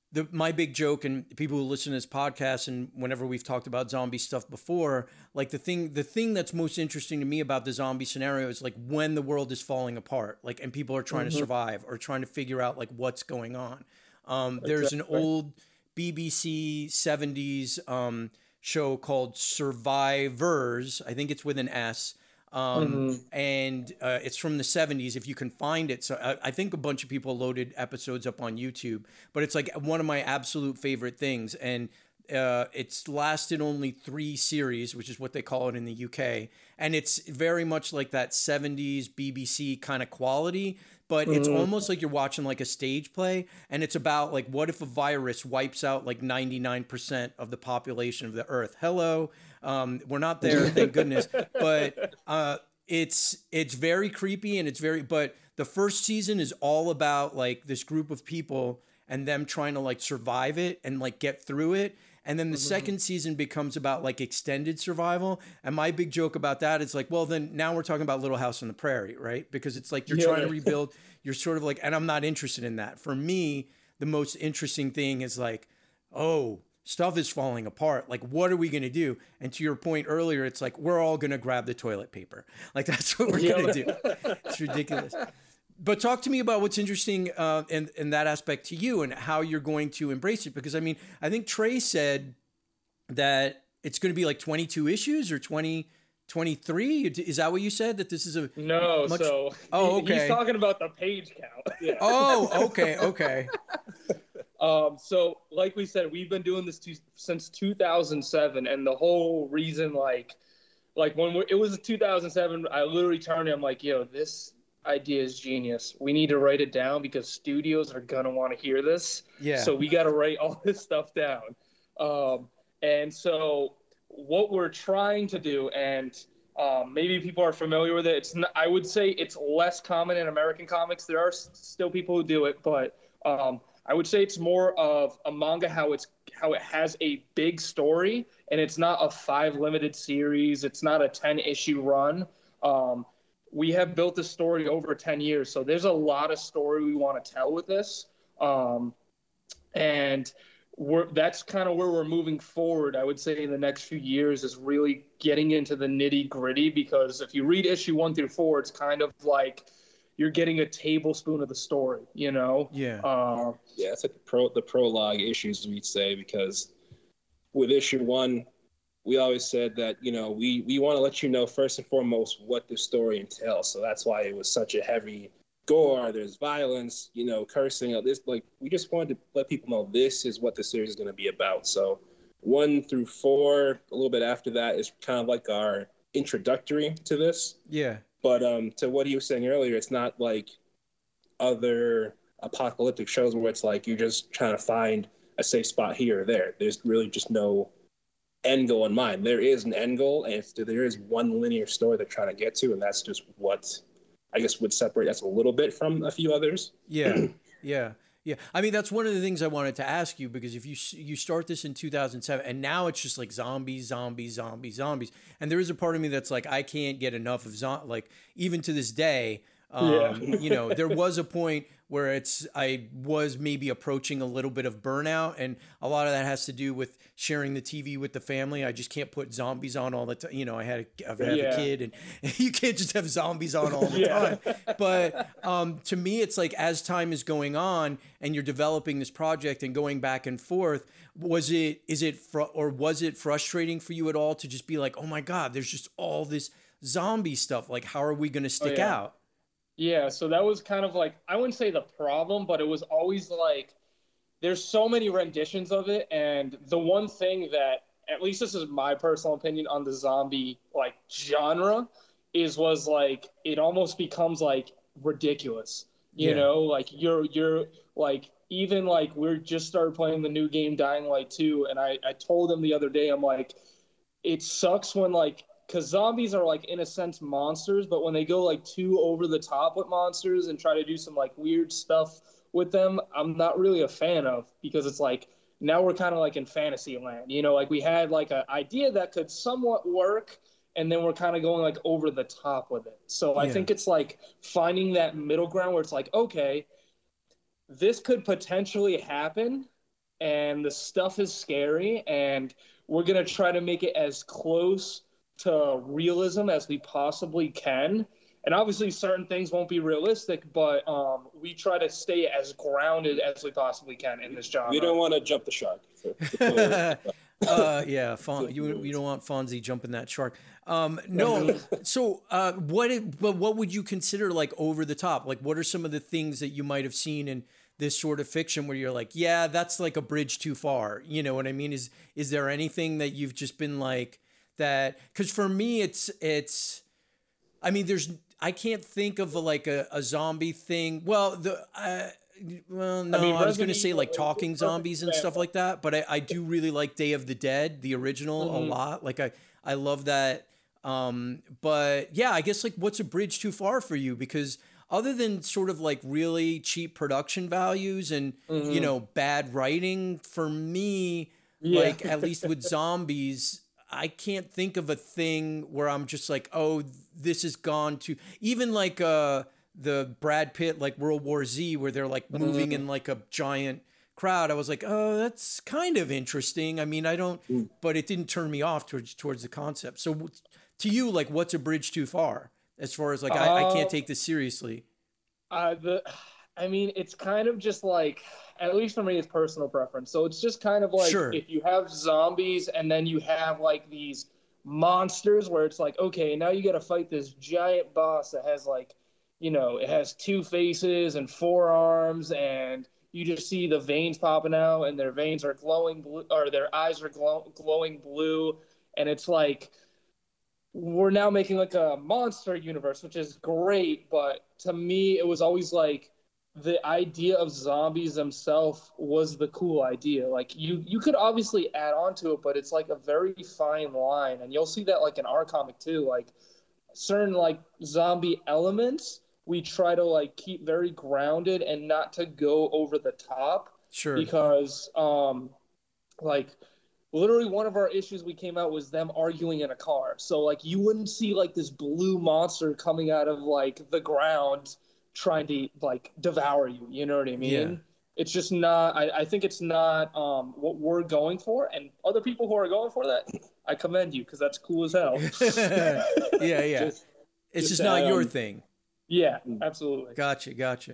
the my big joke, and people who listen to this podcast, and whenever we've talked about zombie stuff before, like the thing the thing that's most interesting to me about the zombie scenario is like when the world is falling apart, like, and people are trying Mm-hmm. to survive or trying to figure out like what's going on. Um, there's an Exactly. old B B C seventies um, show called Survivors. I think it's with an S. Um, Mhm. and uh, it's from the seventies if you can find it. So I, I think a bunch of people loaded episodes up on YouTube, but it's like one of my absolute favorite things. And uh, it's lasted only three series, which is what they call it in the U K. And it's very much like that seventies B B C kind of quality, but it's almost like you're watching like a stage play. And it's about like, what if a virus wipes out like ninety-nine percent of the population of the earth? Hello. Um, we're not there, thank goodness. But uh, it's it's very creepy and it's very. But the first season is all about like this group of people and them trying to like survive it and like get through it. And then the second season becomes about like extended survival. And my big joke about that is like, well, then now we're talking about Little House on the Prairie, right? Because it's like you're Yeah. trying to rebuild. You're sort of like, and I'm not interested in that. For me, the most interesting thing is like, oh, stuff is falling apart. Like, what are we going to do? And to your point earlier, it's like, we're all going to grab the toilet paper. Like, that's what we're going to do. It's ridiculous. But talk to me about what's interesting uh, in, in that aspect to you and how you're going to embrace it. Because, I mean, I think Trey said that it's going to be like twenty-two issues or twenty, twenty-three. Is that what you said? That this is a... No, Much- so Oh, he- okay. he's talking about the page count. Oh, okay, okay. Um, so like we said, we've been doing this to, since two thousand seven, and the whole reason, like, like when we it was two thousand seven, I literally turned to him like, yo, this idea is genius. We need to write it down because studios are gonna want to hear this. Yeah. So we got to write all this stuff down. Um, and so what we're trying to do, and um, maybe people are familiar with it. It's not, I would say it's less common in American comics. There are s- still people who do it, but um, I would say it's more of a manga how it's how it has a big story and it's not a five limited series. It's not a ten issue run. Um, we have built this story over ten years, so there's a lot of story we want to tell with this, um, and we're that's kind of where we're moving forward. I would say in the next few years is really getting into the nitty gritty, because if you read issue one through four, it's kind of like you're getting a tablespoon of the story, you know? Yeah. Uh, Yeah, it's like the pro the prologue issues, we'd say, because with issue one, we always said that, you know, we, we want to let you know first and foremost what the story entails. So that's why it was such a heavy gore. There's violence, you know, cursing. This, like, we just wanted to let people know this is what the series is going to be about. So one through four, a little bit after that, is kind of like our introductory to this. Yeah. But um, to what he was saying earlier, it's not like other apocalyptic shows where it's like you're just trying to find a safe spot here or there. There's really just no end goal in mind. There is an end goal, and it's, there is one linear story they're trying to get to, and that's just what I guess would separate us a little bit from a few others. Yeah, yeah, yeah. I mean, that's one of the things I wanted to ask you, because if you you start this in two thousand seven and now it's just like zombies, zombies, zombies, zombies, and there is a part of me that's like, I can't get enough of zom- like even to this day. Um, Yeah. you know, there was a point where it's I was maybe approaching a little bit of burnout, and a lot of that has to do with sharing the T V with the family. I just can't put zombies on all the time. You know, I had a, I've had Yeah. a kid, and you can't just have zombies on all the Yeah. time. But um, to me, it's like as time is going on and you're developing this project and going back and forth, was it is it fr- or was it frustrating for you at all to just be like, oh my God, there's just all this zombie stuff. Like, how are we going to stick yeah. out? Yeah, so that was kind of like, I wouldn't say the problem, but it was always like, there's so many renditions of it, and the one thing that, at least this is my personal opinion on the zombie, like, genre, is was like, it almost becomes, like, ridiculous, you Yeah. know? Like, you're, you're, like, even, like, we're just started playing the new game, Dying Light two, and I, I told him the other day, I'm like, it sucks when, like, because zombies are, like, in a sense, monsters, but when they go, like, too over the top with monsters and try to do some, like, weird stuff with them, I'm not really a fan of, because it's, like, now we're kind of, like, in fantasy land. You know, like, we had, like, an idea that could somewhat work, and then we're kind of going, like, over the top with it. So I Yeah. think it's, like, finding that middle ground where it's, like, okay, this could potentially happen, and the stuff is scary, and we're gonna try to make it as close to realism as we possibly can. And obviously, certain things won't be realistic, but um, we try to stay as grounded as we possibly can in this genre. We don't want to jump the shark. For, for uh, yeah, Fon- you you don't want Fonzie jumping that shark. Um, no, so uh, what? It, but what would you consider like over the top? Like, what are some of the things that you might have seen in this sort of fiction where you're like, yeah, that's like a bridge too far? You know what I mean? Is is there anything that you've just been like that? Because for me, it's it's. I mean, there's. I can't think of a, like a, a zombie thing. Well, the uh, well, no, I, mean, I was going to say like talking zombies and stuff like that, but I, I do really like Day of the Dead, the original, mm-hmm. a lot. Like I, I love that. Um, but yeah, I guess like what's a bridge too far for you? Because other than sort of like really cheap production values and, mm-hmm. you know, bad writing, for me, yeah. like at least with zombies, I can't think of a thing where I'm just like, oh, this has gone to even like uh, the Brad Pitt, like World War Z, where they're like moving in like a giant crowd. I was like, oh, that's kind of interesting. I mean, I don't, mm. but it didn't turn me off towards towards the concept. So to you, like, what's a bridge too far as far as like, uh, I, I can't take this seriously? Uh, the, I mean, it's kind of just like, at least for me, it's personal preference. So it's just kind of like sure. if you have zombies and then you have like these monsters where it's like, okay, now you got to fight this giant boss that has like, you know, it has two faces and four arms, and you just see the veins popping out, and their veins are glowing blue, or their eyes are glow, glowing blue. And it's like, we're now making like a monster universe, which is great. But to me, it was always like, the idea of zombies themselves was the cool idea. Like you, you could obviously add on to it, but it's like a very fine line. And you'll see that like in our comic too, like certain like zombie elements, we try to like keep very grounded and not to go over the top. Sure. Because um, like literally one of our issues we came out was them arguing in a car. So like you wouldn't see like this blue monster coming out of like the ground trying to like devour you, you know what I mean? Yeah. It's just not, I, I think it's not um, what we're going for, and other people who are going for that, I commend you, because that's cool as hell. yeah, yeah. Just, it's just, just not um, your thing. Yeah, absolutely. Gotcha, gotcha.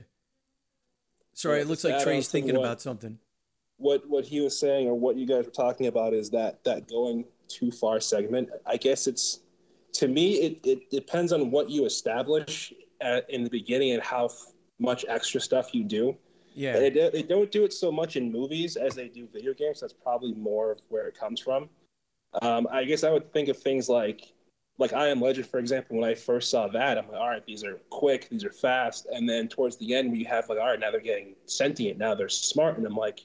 Sorry, yeah, it looks like Trey's thinking what, about something. What what he was saying, or what you guys were talking about, is that that going too far segment. I guess it's, to me, it, it depends on what you establish At, in the beginning and how f- much extra stuff you do. Yeah. They, they don't do it so much in movies as they do video games. That's probably more of where it comes from. Um, I guess I would think of things like, like I Am Legend, for example. When I first saw that, I'm like, all right, these are quick, these are fast. And then towards the end, we have like, all right, now they're getting sentient, now they're smart. And I'm like,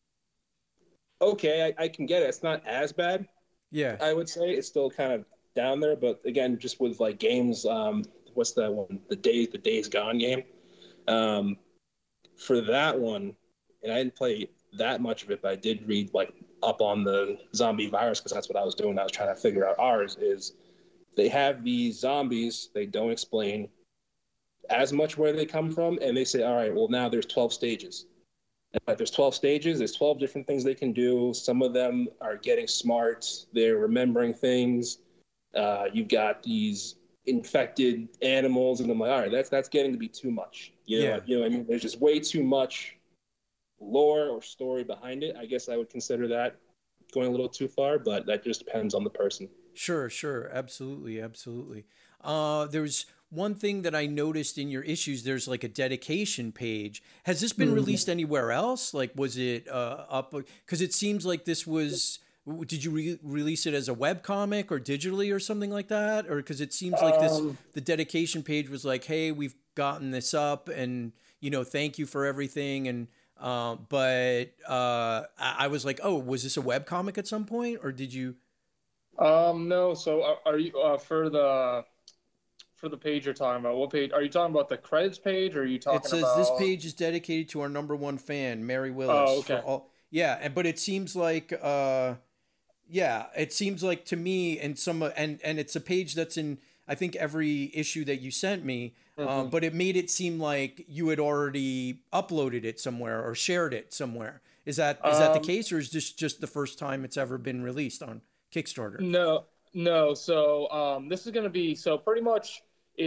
okay, I, I can get it. It's not as bad. Yeah. I would say it's still kind of down there. But again, just with like games, um, what's that one? The Day, the Days Gone game. Um, for that one, and I didn't play that much of it, but I did read like up on the zombie virus, because that's what I was doing. I was trying to figure out ours. Is they have these zombies, they don't explain as much where they come from, and they say, all right, well, now there's twelve stages. And like, there's twelve stages, there's twelve different things they can do. Some of them are getting smart, they're remembering things. Uh, you've got these infected animals, and I'm like, all right, that's that's getting to be too much. You know, yeah. you know, I mean, there's just way too much lore or story behind it. I guess I would consider that going a little too far, but that just depends on the person. Sure, sure, absolutely, absolutely. Uh, there's one thing that I noticed in your issues. There's like a dedication page. Has this been mm-hmm. released anywhere else? Like, was it uh, up? Because it seems like this was. Did you re- release it as a web comic or digitally or something like that? Or because it seems like this, um, the dedication page was like, hey, we've gotten this up, and, you know, thank you for everything. And, uh, but uh, I-, I was like, oh, was this a web comic at some point, or did you? Um, no. So are, are you, uh, for the, for the page you're talking about, what page, are you talking about the credits page, or are you talking about? It says about... this page is dedicated to our number one fan, Mary Willis. Oh, okay. All... Yeah. And, but it seems like, uh, yeah, it seems like to me, and some, and and it's a page that's in, I think, every issue that you sent me, mm-hmm. um, but it made it seem like you had already uploaded it somewhere or shared it somewhere. Is that is that the Um, case, or is this just the first time it's ever been released on Kickstarter? No, no. So um, this is going to be so pretty much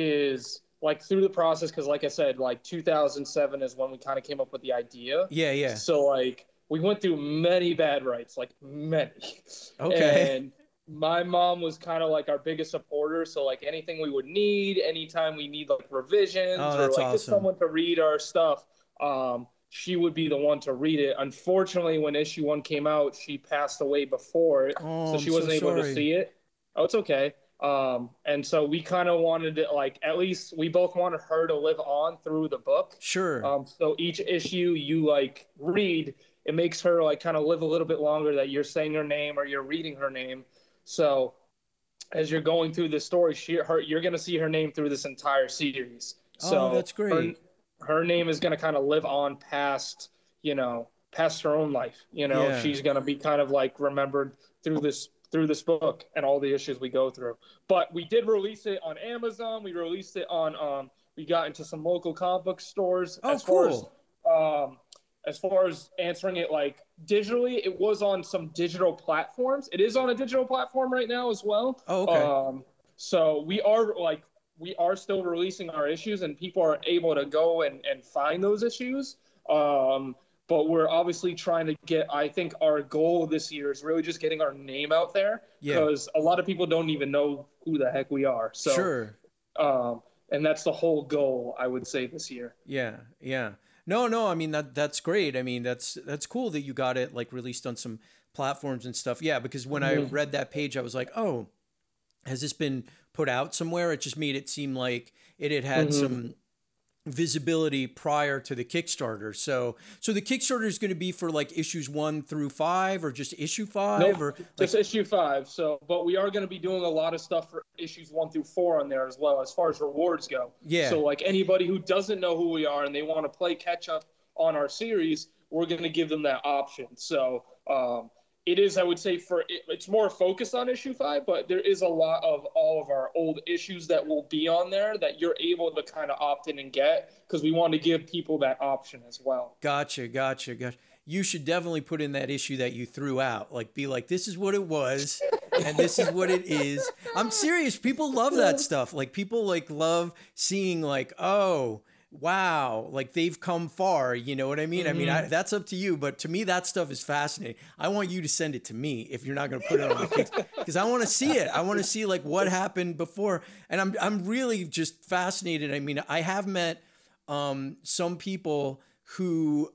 is like through the process because, like I said, like two thousand seven is when we kind of came up with the idea. Yeah, yeah. So like we went through many bad writes, like many. Okay. And my mom was kind of like our biggest supporter. So like anything we would need, anytime we need like revisions Oh, or that's like just awesome. someone to read our stuff, um, she would be the one to read it. Unfortunately, when issue one came out, she passed away before it, Oh, so she I'm wasn't so able sorry. to see it. Oh, it's okay. Um, and so we kind of wanted it, like at least we both wanted her to live on through the book. Sure. Um, so each issue you like read, it makes her like kind of live a little bit longer that you're saying her name or you're reading her name. So as you're going through the story, she, her, you're going to see her name through this entire series. So Oh, that's great. Her, her name is going to kind of live on past, you know, past her own life. You know, Yeah. she's going to be kind of like remembered through this through this book and all the issues we go through. But we did release it on Amazon. We released it on. Um, we got into some local comic book stores. Oh, as far cool. as, um, as far as answering it like digitally, it was on some digital platforms. It is on a digital platform right now as well. Oh, okay. Um, so we are like we are still releasing our issues, and people are able to go and, and find those issues. Um, but we're obviously trying to get. I think our goal this year is really just getting our name out there Yeah. because a lot of people don't even know who the heck we are. So, Sure. um, and that's the whole goal, I would say, this year. Yeah, yeah. No, no, I mean that that's great. I mean, that's that's cool that you got it like released on some platforms and stuff. Yeah, because when I Mhm. read that page, I was like, "Oh, has this been put out somewhere?" It just made it seem like it had had Mhm. some visibility prior to the Kickstarter. So, so the Kickstarter is going to be for like issues one through five, or just issue five, Nope, or like, just issue five. So, but we are going to be doing a lot of stuff for issues one through four on there as well, as far as rewards go. Yeah. So, like anybody who doesn't know who we are and they want to play catch up on our series, we're going to give them that option. So, um, it is, I would say, for it, it's more focused on issue five, but there is a lot of all of our old issues that will be on there that you're able to kind of opt in and get because we want to give people that option as well. Gotcha, gotcha, gotcha. You should definitely put in that issue that you threw out. Like, be like, this is what it was, and this is what it is. I'm serious. People love that stuff. Like, people like love seeing like, oh, wow, like they've come far. You know what I mean? I mean, I, that's up to you. But to me, that stuff is fascinating. I want you to send it to me if you're not going to put it on the kicks, because I want to see it. I want to see like what happened before, and I'm I'm really just fascinated. I mean, I have met um, some people who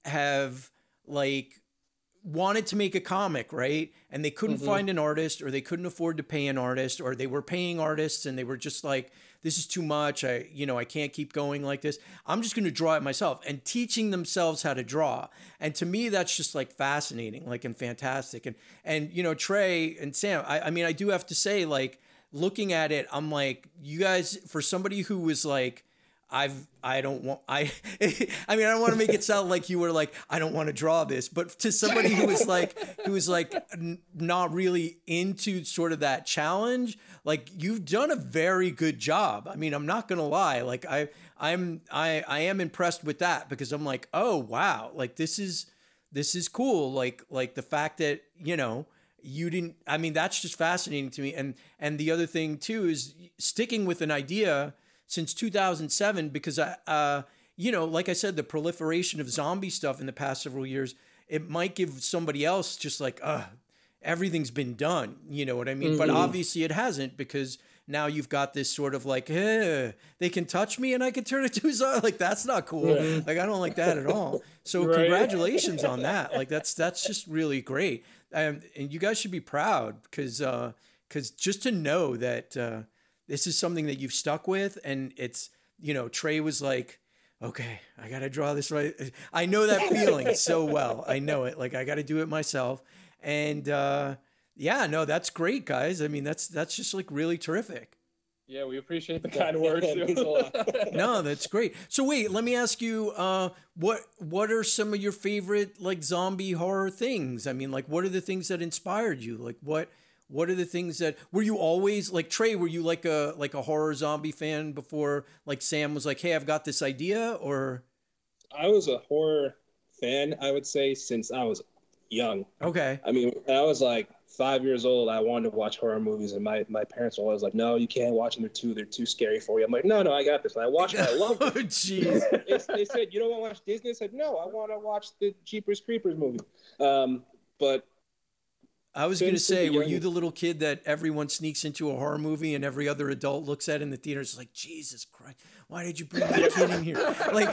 have like wanted to make a comic, right? And they couldn't find an artist, or they couldn't afford to pay an artist, or they were paying artists and they were just like, this is too much. I, you know, I can't keep going like this. I'm just going to draw it myself, and teaching themselves how to draw. And to me, that's just like fascinating, like, and fantastic. And, and, you know, Trey and Sam, I, I mean, I do have to say, like, looking at it, I'm like, you guys, for somebody who was like, I've, I don't want, I, I mean, I don't want to make it sound like you were like, I don't want to draw this, but to somebody who was like, who was like n- not really into sort of that challenge, like you've done a very good job. I mean, I'm not going to lie. Like I, I'm, I, I am impressed with that, because I'm like, oh, wow. Like this is, this is cool. Like, like the fact that, you know, you didn't, I mean, that's just fascinating to me. And, and the other thing too, is sticking with an idea since two thousand seven, because I, uh, you know, like I said, the proliferation of zombie stuff in the past several years, it might give somebody else just like, uh, everything's been done. You know what I mean? But obviously it hasn't, because now you've got this sort of like, eh, they can touch me and I can turn it to a zombie. Like, that's not cool. Like, I don't like that at all. So Right. congratulations on that. Like, that's, that's just really great. Um, and you guys should be proud, because, uh, because just to know that, uh, this is something that you've stuck with, and it's, you know, Trey was like, okay, I got to draw this right. I know that feeling so well. I know it. Like, I got to do it myself. And, uh, yeah, no, that's great, guys. I mean, that's, that's just like really terrific. Yeah, we appreciate the kind words. It means a lot. No, that's great. So wait, let me ask you, uh, what, what are some of your favorite like zombie horror things? I mean, like, what are the things that inspired you? Like, what, What are the things that, were you always like, Trey, were you like a, like a horror zombie fan before like Sam was like, hey, I've got this idea? Or? I was a horror fan, I would say, since I was young. Okay. I mean, when I was like five years old, I wanted to watch horror movies, and my, my parents were always like, "No, you can't watch them. They're too they're too scary for you." I'm like, "No, no, I got this." And I watched it. I loved Oh, it. jeez. They, they said, "You don't want to watch Disney?" I said, "No, I want to watch the Jeepers Creepers movie." Um, but I was going to Since say, the were young- you the little kid that everyone sneaks into a horror movie and every other adult looks at in the theater? It's like, Jesus Christ, why did you bring that kid in here?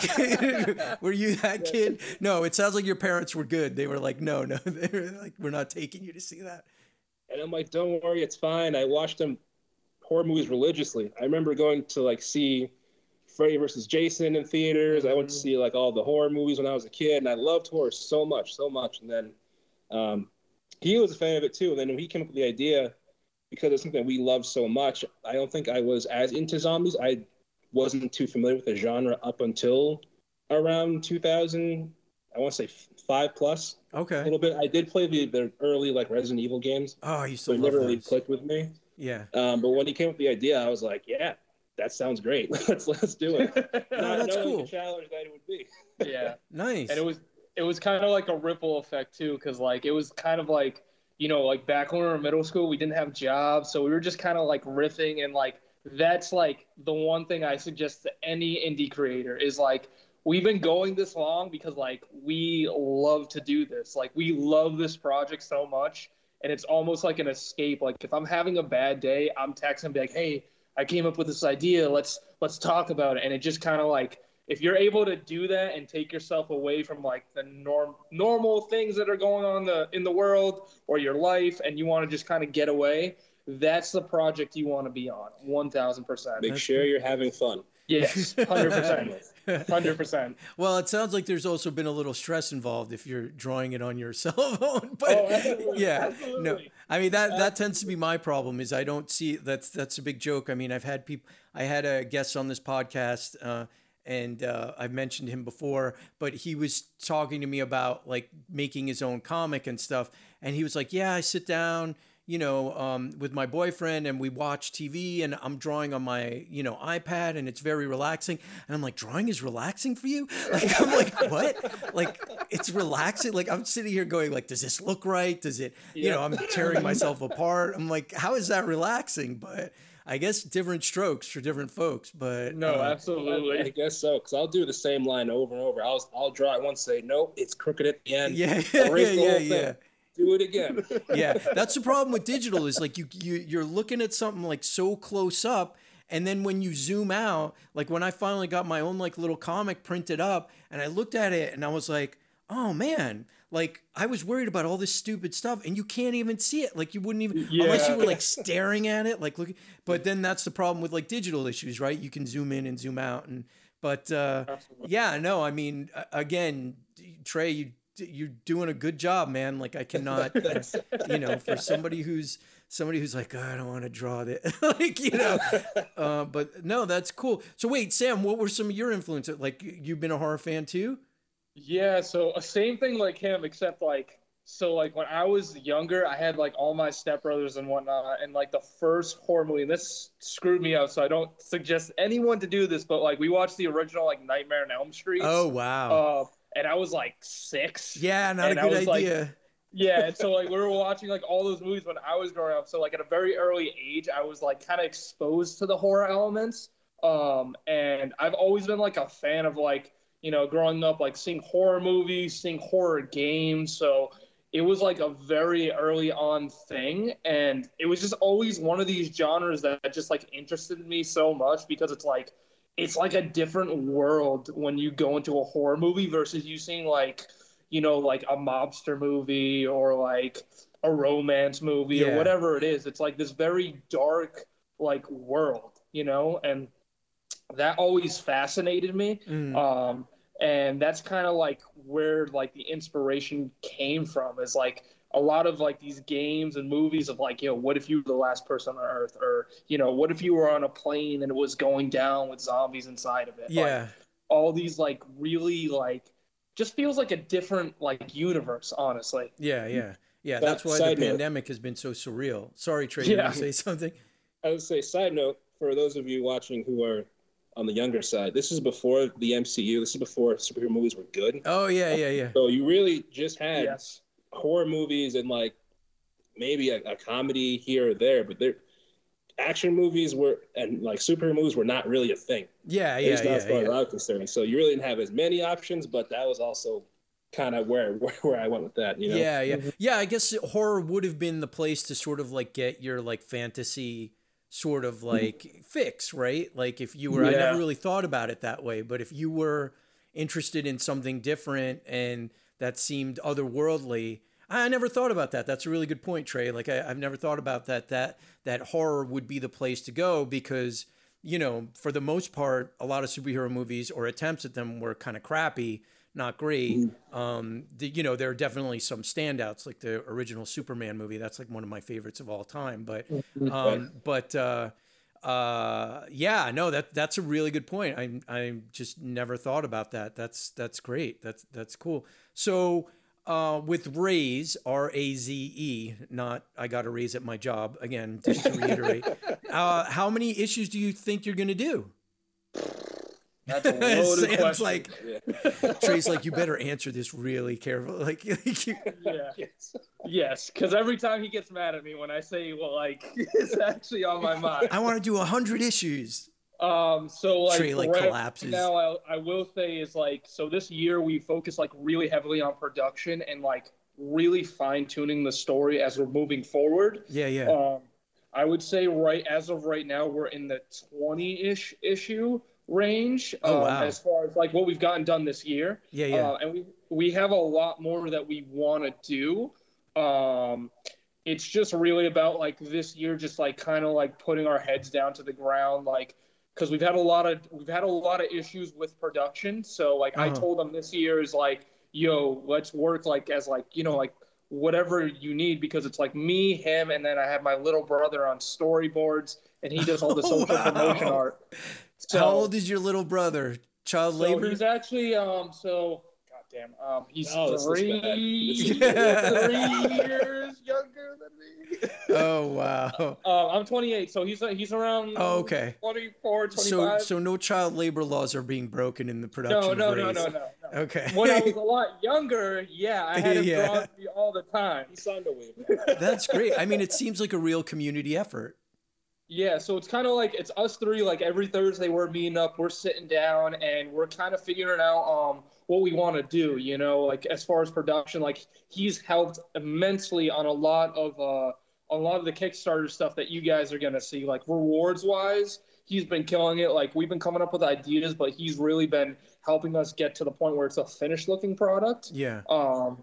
Like, were you that kid? No, it sounds like your parents were good. They were like, no, no, they were like, we're not taking you to see that. And I'm like, "Don't worry, it's fine." I watched them horror movies religiously. I remember going to like see Freddy versus Jason in theaters. I went to see like all the horror movies when I was a kid, and I loved horror so much, so much. And then um, he was a fan of it too. And then when he came up with the idea, because it's something we love so much, I don't think I was as into zombies. I wasn't too familiar with the genre up until around two thousand. I want to say five plus. A Okay. little bit. I did play the, the early like Resident Evil games, Oh, I used so to it love literally those. clicked with me. Yeah. Um, but when he came up with the idea, I was like, "Yeah, that sounds great. let's let's do it." Not that's knowing cool. the challenge that it would be. Yeah. Nice. And it was it was kind of like a ripple effect too, because like it was kind of like, you know, like back when we were in middle school, we didn't have jobs, so we were just kind of like riffing, and like that's like the one thing I suggest to any indie creator is like, we've been going this long because like we love to do this, like we love this project so much, and it's almost like an escape. Like if I'm having a bad day, I'm texting and be like, "Hey, I came up with this idea. Let's let's talk about it." And it just kind of like, if you're able to do that and take yourself away from like the norm normal things that are going on in the in the world or your life, and you want to just kind of get away, that's the project you want to be on. one thousand percent. Make sure you're having fun. Yes, one hundred percent. one hundred percent. Well, it sounds like there's also been a little stress involved if you're drawing it on your cell phone. But Oh, absolutely, yeah, absolutely. no, I mean that that tends to be my problem. Is I don't see that's that's a big joke. I mean, I've had people. I had a guest on this podcast, uh, and uh, I've mentioned him before, but he was talking to me about like making his own comic and stuff, and he was like, "Yeah, I sit down." you know, um, with my boyfriend and we watch T V and I'm drawing on my, you know, iPad and it's very relaxing. And I'm like, drawing is relaxing for you? Like, I'm like, what? Like, it's relaxing. Like, I'm sitting here going like, does this look right? Does it, you know, I'm tearing myself apart. I'm like, how is that relaxing? But I guess different strokes for different folks, but No, uh, absolutely. I guess so, because I'll do the same line over and over. I'll I'll draw it once, say nope, it's crooked at the end. yeah, yeah, Erase the yeah, whole yeah. thing. Do it again. Yeah, that's the problem with digital is like you, you you're looking at something like so close up, and then when you zoom out, like when I finally got my own like little comic printed up and I looked at it and I was like, oh man, like I was worried about all this stupid stuff and you can't even see it. Like you wouldn't even unless you were like staring at it, like looking. But then that's the problem with like digital issues, right? You can zoom in and zoom out, and but uh, yeah, no, I mean, a- again, Trey, you. You're doing a good job, man. Like I cannot, you know, for somebody who's somebody who's like, oh, I don't want to draw that, like, you know, uh, but no, that's cool. So wait, Sam, what were some of your influences? Like you've been a horror fan too? Yeah, so a same thing like him, except like, so like when I was younger, I had like all my stepbrothers and whatnot, and like the first horror movie, and this screwed me up, so I don't suggest anyone to do this, but like we watched the original like Nightmare on Elm Street. Oh, wow. Uh, and I was like six. Yeah, not and a I good was, like, idea. Yeah, and so like we were watching like all those movies when I was growing up. So like at a very early age, I was like kind of exposed to the horror elements. Um, and I've always been like a fan of like, you know, growing up, like seeing horror movies, seeing horror games. So it was like a very early on thing. And it was just always one of these genres that just like interested me so much because it's like, it's like a different world when you go into a horror movie versus you seeing like, you know, like a mobster movie or like a romance movie Yeah. or whatever it is. It's like this very dark like world, you know, and that always fascinated me. Mm. Um, and that's kind of like where like the inspiration came from, is like a lot of like these games and movies of like, you know, what if you were the last person on Earth, or, you know, what if you were on a plane and it was going down with zombies inside of it? Yeah. Like, all these like really like just feels like a different like universe, honestly. Yeah, yeah. Yeah, But that's why the side note- pandemic has been so surreal. Sorry, Trey, you Yeah. want to say something? I would say, side note, for those of you watching who are on the younger side. This is before the M C U. This is before superhero movies were good. Oh yeah, yeah, yeah. So you really just had Yes. horror movies and like maybe a, a comedy here or there, but they're action movies were and like superhero movies were not really a thing. Yeah, At yeah, least not yeah, as far as yeah. I'm concerned. So you really didn't have as many options, but that was also kind of where, where where I went with that. You know? Yeah, yeah, yeah. I guess horror would have been the place to sort of like get your like fantasy sort of like fix, right? Like if you were, I Yeah. never really thought about it that way, but if you were interested in something different and that seemed otherworldly, I never thought about that. That's a really good point, Trey. Like I, I've never thought about that. That that horror would be the place to go because you know, for the most part, a lot of superhero movies or attempts at them were kind of crappy. Not great. Um, the, you know, there are definitely some standouts, like the original Superman movie. That's like one of my favorites of all time. But, um, but uh, uh, yeah, no, that that's a really good point. I I just never thought about that. That's that's great. That's that's cool. So uh, with Raze, R A Z E, not I got a raise at my job again. Just to reiterate, uh, how many issues do you think you're gonna do? That's a loaded Sam's question. like, Trey's like, you better answer this really carefully. Like, you- Yeah. Yes. Yes, because every time he gets mad at me when I say, well, like, it's actually on my mind. I want to do a hundred issues. Um, so like, Trey, like, right collapses. now, I, I will say is like, so this year we focus like really heavily on production and like really fine tuning the story as we're moving forward. Yeah, yeah. Um, I would say right as of right now, we're in the twenty-ish issue range. Oh, um, wow. As far as like what we've gotten done this year. Yeah, yeah. Uh, and we we have a lot more that we want to do. Um, it's just really about like this year, just like kind of like putting our heads down to the ground, like because we've had a lot of we've had a lot of issues with production. So like I Uh-huh. told them this year is like, yo, let's work like as like you know like whatever you need because it's like me, him, and then I have my little brother on storyboards and he does all the Oh, social wow. promotion art. So, How old is your little brother? Child so labor? he's actually um so goddamn um he's Oh, this is three, bad. This is three years younger than me. Oh, wow. Uh, I'm twenty-eight, so he's he's around Oh, okay. twenty-four, So, twenty-five. so no child labor laws are being broken in the production no, of no, no, Raze. no, no, no. Okay. When I was a lot younger, yeah, I had him Yeah. draw me all the time. He signed a waiver. That's great. I mean, it seems like a real community effort. Yeah, so it's kind of like it's us three. Like every Thursday, we're meeting up, we're sitting down, and we're kind of figuring out um what we want to do. You know, like as far as production, like he's helped immensely on a lot of uh a lot of the Kickstarter stuff that you guys are gonna see. Like rewards wise, he's been killing it. Like we've been coming up with ideas, but he's really been helping us get to the point where it's a finished looking product. Yeah. Um,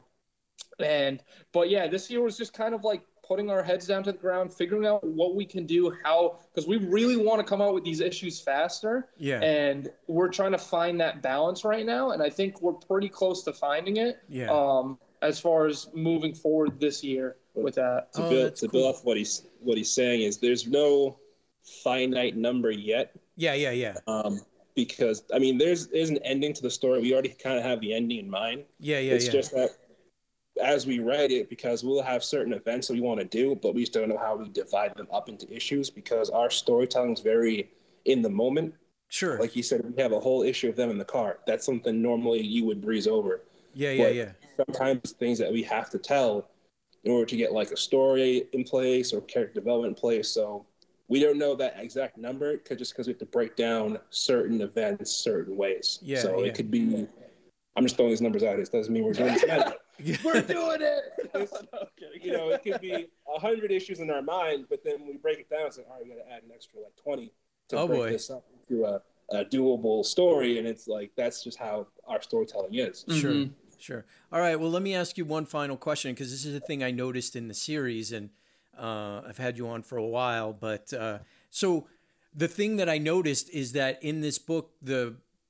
and but yeah, this year was just kind of like putting our heads down to the ground, figuring out what we can do, how because we really want to come out with these issues faster, Yeah. and we're trying to find that balance right now, and I think we're pretty close to finding it. Yeah. Um, as far as moving forward this year with that. To Oh, build that's to cool. build off what he's what he's saying is there's no finite number yet. Yeah, yeah, yeah. Um, because I mean there's there's an ending to the story. We already kind of have the ending in mind. Yeah, yeah, it's yeah. just that as we write it, because we'll have certain events that we want to do, but we just don't know how we divide them up into issues because our storytelling is very in the moment. Sure. Like you said, we have a whole issue of them in the car. That's something normally you would breeze over. yeah, yeah, But yeah. sometimes things that we have to tell in order to get like a story in place or character development in place. So we don't know that exact number cause just because we have to break down certain events certain ways. Yeah, So yeah. it could be, I'm just throwing these numbers out. It doesn't mean we're doing this. tonight. We're doing it. It's- you know, it could be a hundred issues in our mind, but then when we break it down, it's like, all right, we got to add an extra like twenty to Oh, break boy. this up into a, a doable story. And it's like, that's just how our storytelling is. Sure, Mhm. sure. All right. Well, let me ask you one final question because this is a thing I noticed in the series, and uh, I've had you on for a while. But uh, so the thing that I noticed is that in this book, the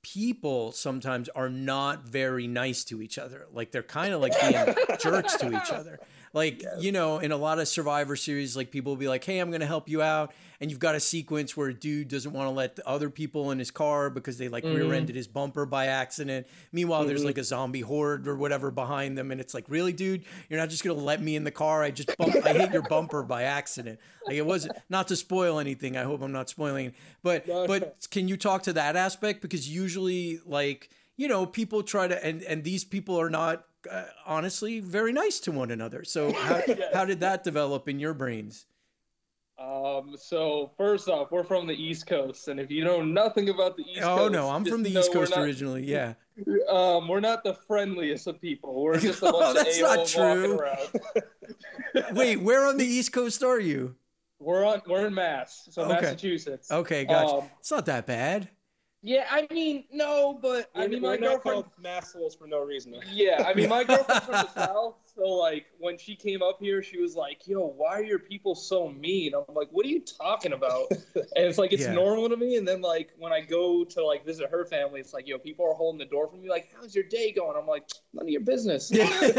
people sometimes are not very nice to each other. Like they're kind of like being jerks to each other. Like, yes. you know, in a lot of Survivor series, like people will be like, hey, I'm going to help you out. And you've got a sequence where a dude doesn't want to let the other people in his car because they like mm-hmm. rear-ended his bumper by accident. Meanwhile, mm-hmm. there's like a zombie horde or whatever behind them. And it's like, really, dude, you're not just going to let me in the car. I just bumped, I hit your bumper by accident. Like it wasn't, not to spoil anything. I hope I'm not spoiling it. But, no, but no. Can you talk to that aspect? Because usually like, you know, people try to, and, and these people are not, Uh, honestly, very nice to one another. So how, yes. how did that develop in your brains? Um, so first off, we're from the East Coast, and if you know nothing about the East oh, Coast, oh no, I'm from the East Coast not, originally. Yeah. Um, we're not the friendliest of people. We're just a bunch oh, that's of not a-holes true. walking around. Wait, where on the East Coast are you? We're on. We're in Mass, so okay. Massachusetts. Okay, gotcha. Um, it's not that bad. Yeah, I mean, no, but I mean, my girlfriend Massholes for no reason. Yeah, I mean, my girlfriend's from the South, so like when she came up here, she was like, "Yo, why are your people so mean?" I'm like, "What are you talking about?" And it's like it's yeah. normal to me. And then like when I go to like visit her family, it's like, "Yo, people are holding the door for me. Like, how's your day going?" I'm like, "None of your business."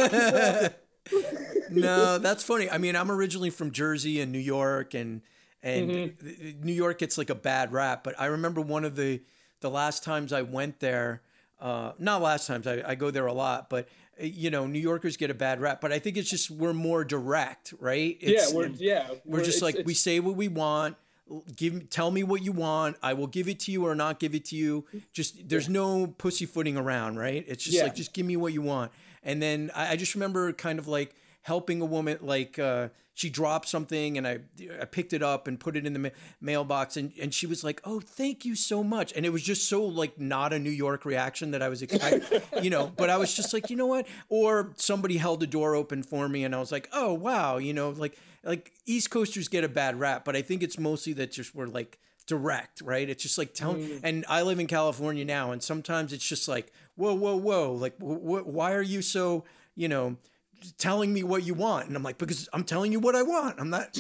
No, that's funny. I mean, I'm originally from Jersey and New York, and and mm-hmm. New York gets like a bad rap. But I remember one of the The last times I went there, uh, not last times, I, I go there a lot, but, you know, New Yorkers get a bad rap. But I think it's just we're more direct, right? It's, yeah, we're, yeah. We're, we're just it's, like, it's, we say what we want. Give, tell me what you want. I will give it to you or not give it to you. Just, there's yeah. no pussyfooting around, right? It's just yeah. like, just give me what you want. And then I, I just remember kind of like helping a woman, like, uh, she dropped something and I I picked it up and put it in the ma- mailbox and, and she was like, oh, thank you so much. And it was just so like not a New York reaction that I was expecting, you know, but I was just like, you know what? Or somebody held the door open for me and I was like, oh, wow. You know, like, like East Coasters get a bad rap, but I think it's mostly that just we're like direct, right? It's just like telling, mm. and I live in California now. And sometimes it's just like, whoa, whoa, whoa. Like, wh- wh- why are you so, you know, telling me what you want? And I'm like, because I'm telling you what I want. I'm not,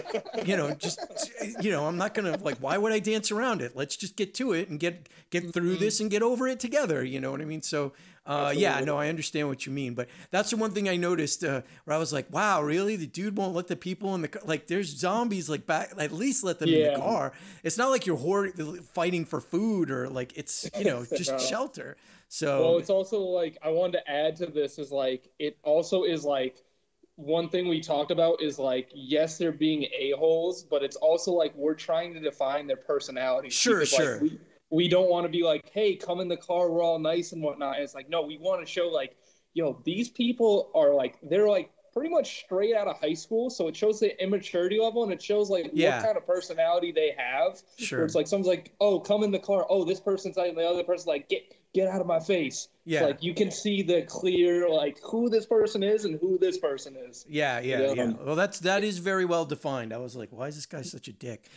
you know, just, you know, I'm not going to like, why would I dance around it? Let's just get to it and get, get through mm-hmm. this and get over it together. You know what I mean? So, uh, yeah, no, I understand what you mean, but that's the one thing I noticed, uh, where I was like, wow, really? The dude won't let the people in the car. Like there's zombies like back, at least let them yeah. in the car. It's not like you're hoard- fighting for food or like, it's, you know, just no. shelter. So well, it's also like I wanted to add to this is like it also is like one thing we talked about is like yes, they're being a-holes, but it's also like we're trying to define their personality. Sure, because, sure. Like, we, we don't want to be like, hey, come in the car, we're all nice and whatnot. And it's like no, we want to show like, yo, these people are like they're like pretty much straight out of high school, so it shows the immaturity level and it shows like yeah. what kind of personality they have. Sure. Where it's like someone's like, oh, come in the car. Oh, this person's like, and the other person's like, get. Get out of my face. Yeah. Like you can see the clear, like who this person is and who this person is. Yeah, yeah, you know? yeah. Well, that's, that is very well defined. I was like, why is this guy such a dick?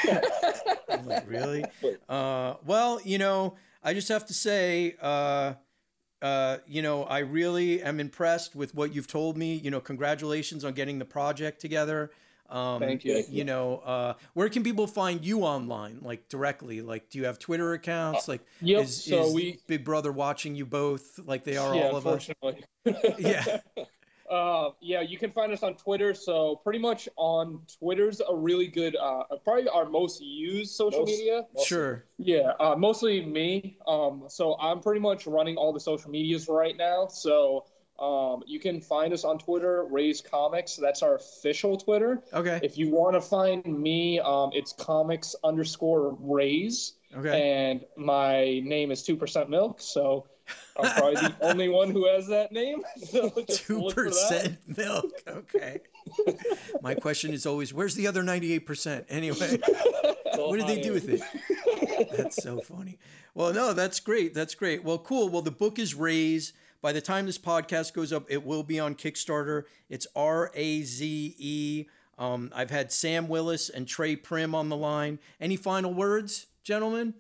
I'm like, really? Uh, well, you know, I just have to say, uh, uh, you know, I really am impressed with what you've told me. You know, congratulations on getting the project together. Um, Thank you. You know, uh, where can people find you online, like directly? Like, do you have Twitter accounts? Like, yep. is, so is we, Big Brother watching you both like they are yeah, all of us? Yeah. Uh, yeah, you can find us on Twitter. So pretty much on Twitter's a really good, uh, probably our most used social most, media. Sure. Yeah, uh, mostly me. Um, so I'm pretty much running all the social medias right now. So. Um, you can find us on Twitter, Raise Comics. That's our official Twitter. Okay. If you want to find me, um, it's comics underscore Raise. Okay. And my name is two percent Milk. So I'm probably the only one who has that name. So two percent Milk. Okay. My question is always, where's the other ninety-eight percent? Anyway, what did they do with it? That's so funny. Well, no, that's great. That's great. Well, cool. Well, the book is Raise. By the time this podcast goes up, it will be on Kickstarter. It's R A Z E. Um, I've had Sam Willis and Trey Prim on the line. Any final words, gentlemen?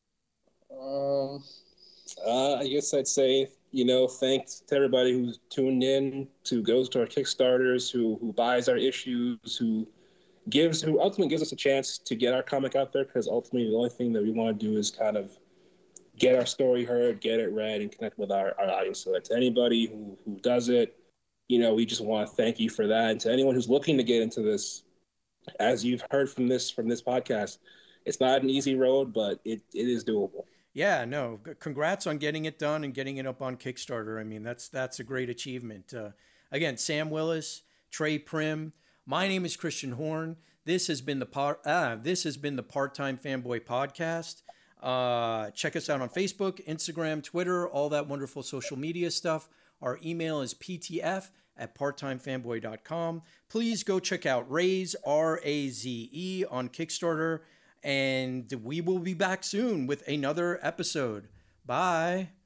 Um, uh, I guess I'd say, you know, thanks to everybody who's tuned in, who goes to our Kickstarters, who who buys our issues, who gives, who ultimately gives us a chance to get our comic out there, because ultimately the only thing that we want to do is kind of get our story heard, get it read, and connect with our, our audience. So that to anybody who, who does it, you know, we just want to thank you for that. And to anyone who's looking to get into this, as you've heard from this from this podcast, it's not an easy road, but it, it is doable. Yeah, no, congrats on getting it done and getting it up on Kickstarter. I mean, that's that's a great achievement. Uh, again, Sam Willis, Trey Prim. My name is Christian Horn. This has been the part. Ah, this has been the Part-Time Fanboy Podcast. Uh, check us out on Facebook, Instagram, Twitter, all that wonderful social media stuff. Our email is p t f at part time fanboy dot com. Please go check out Raze, R A Z E, on Kickstarter. And we will be back soon with another episode. Bye.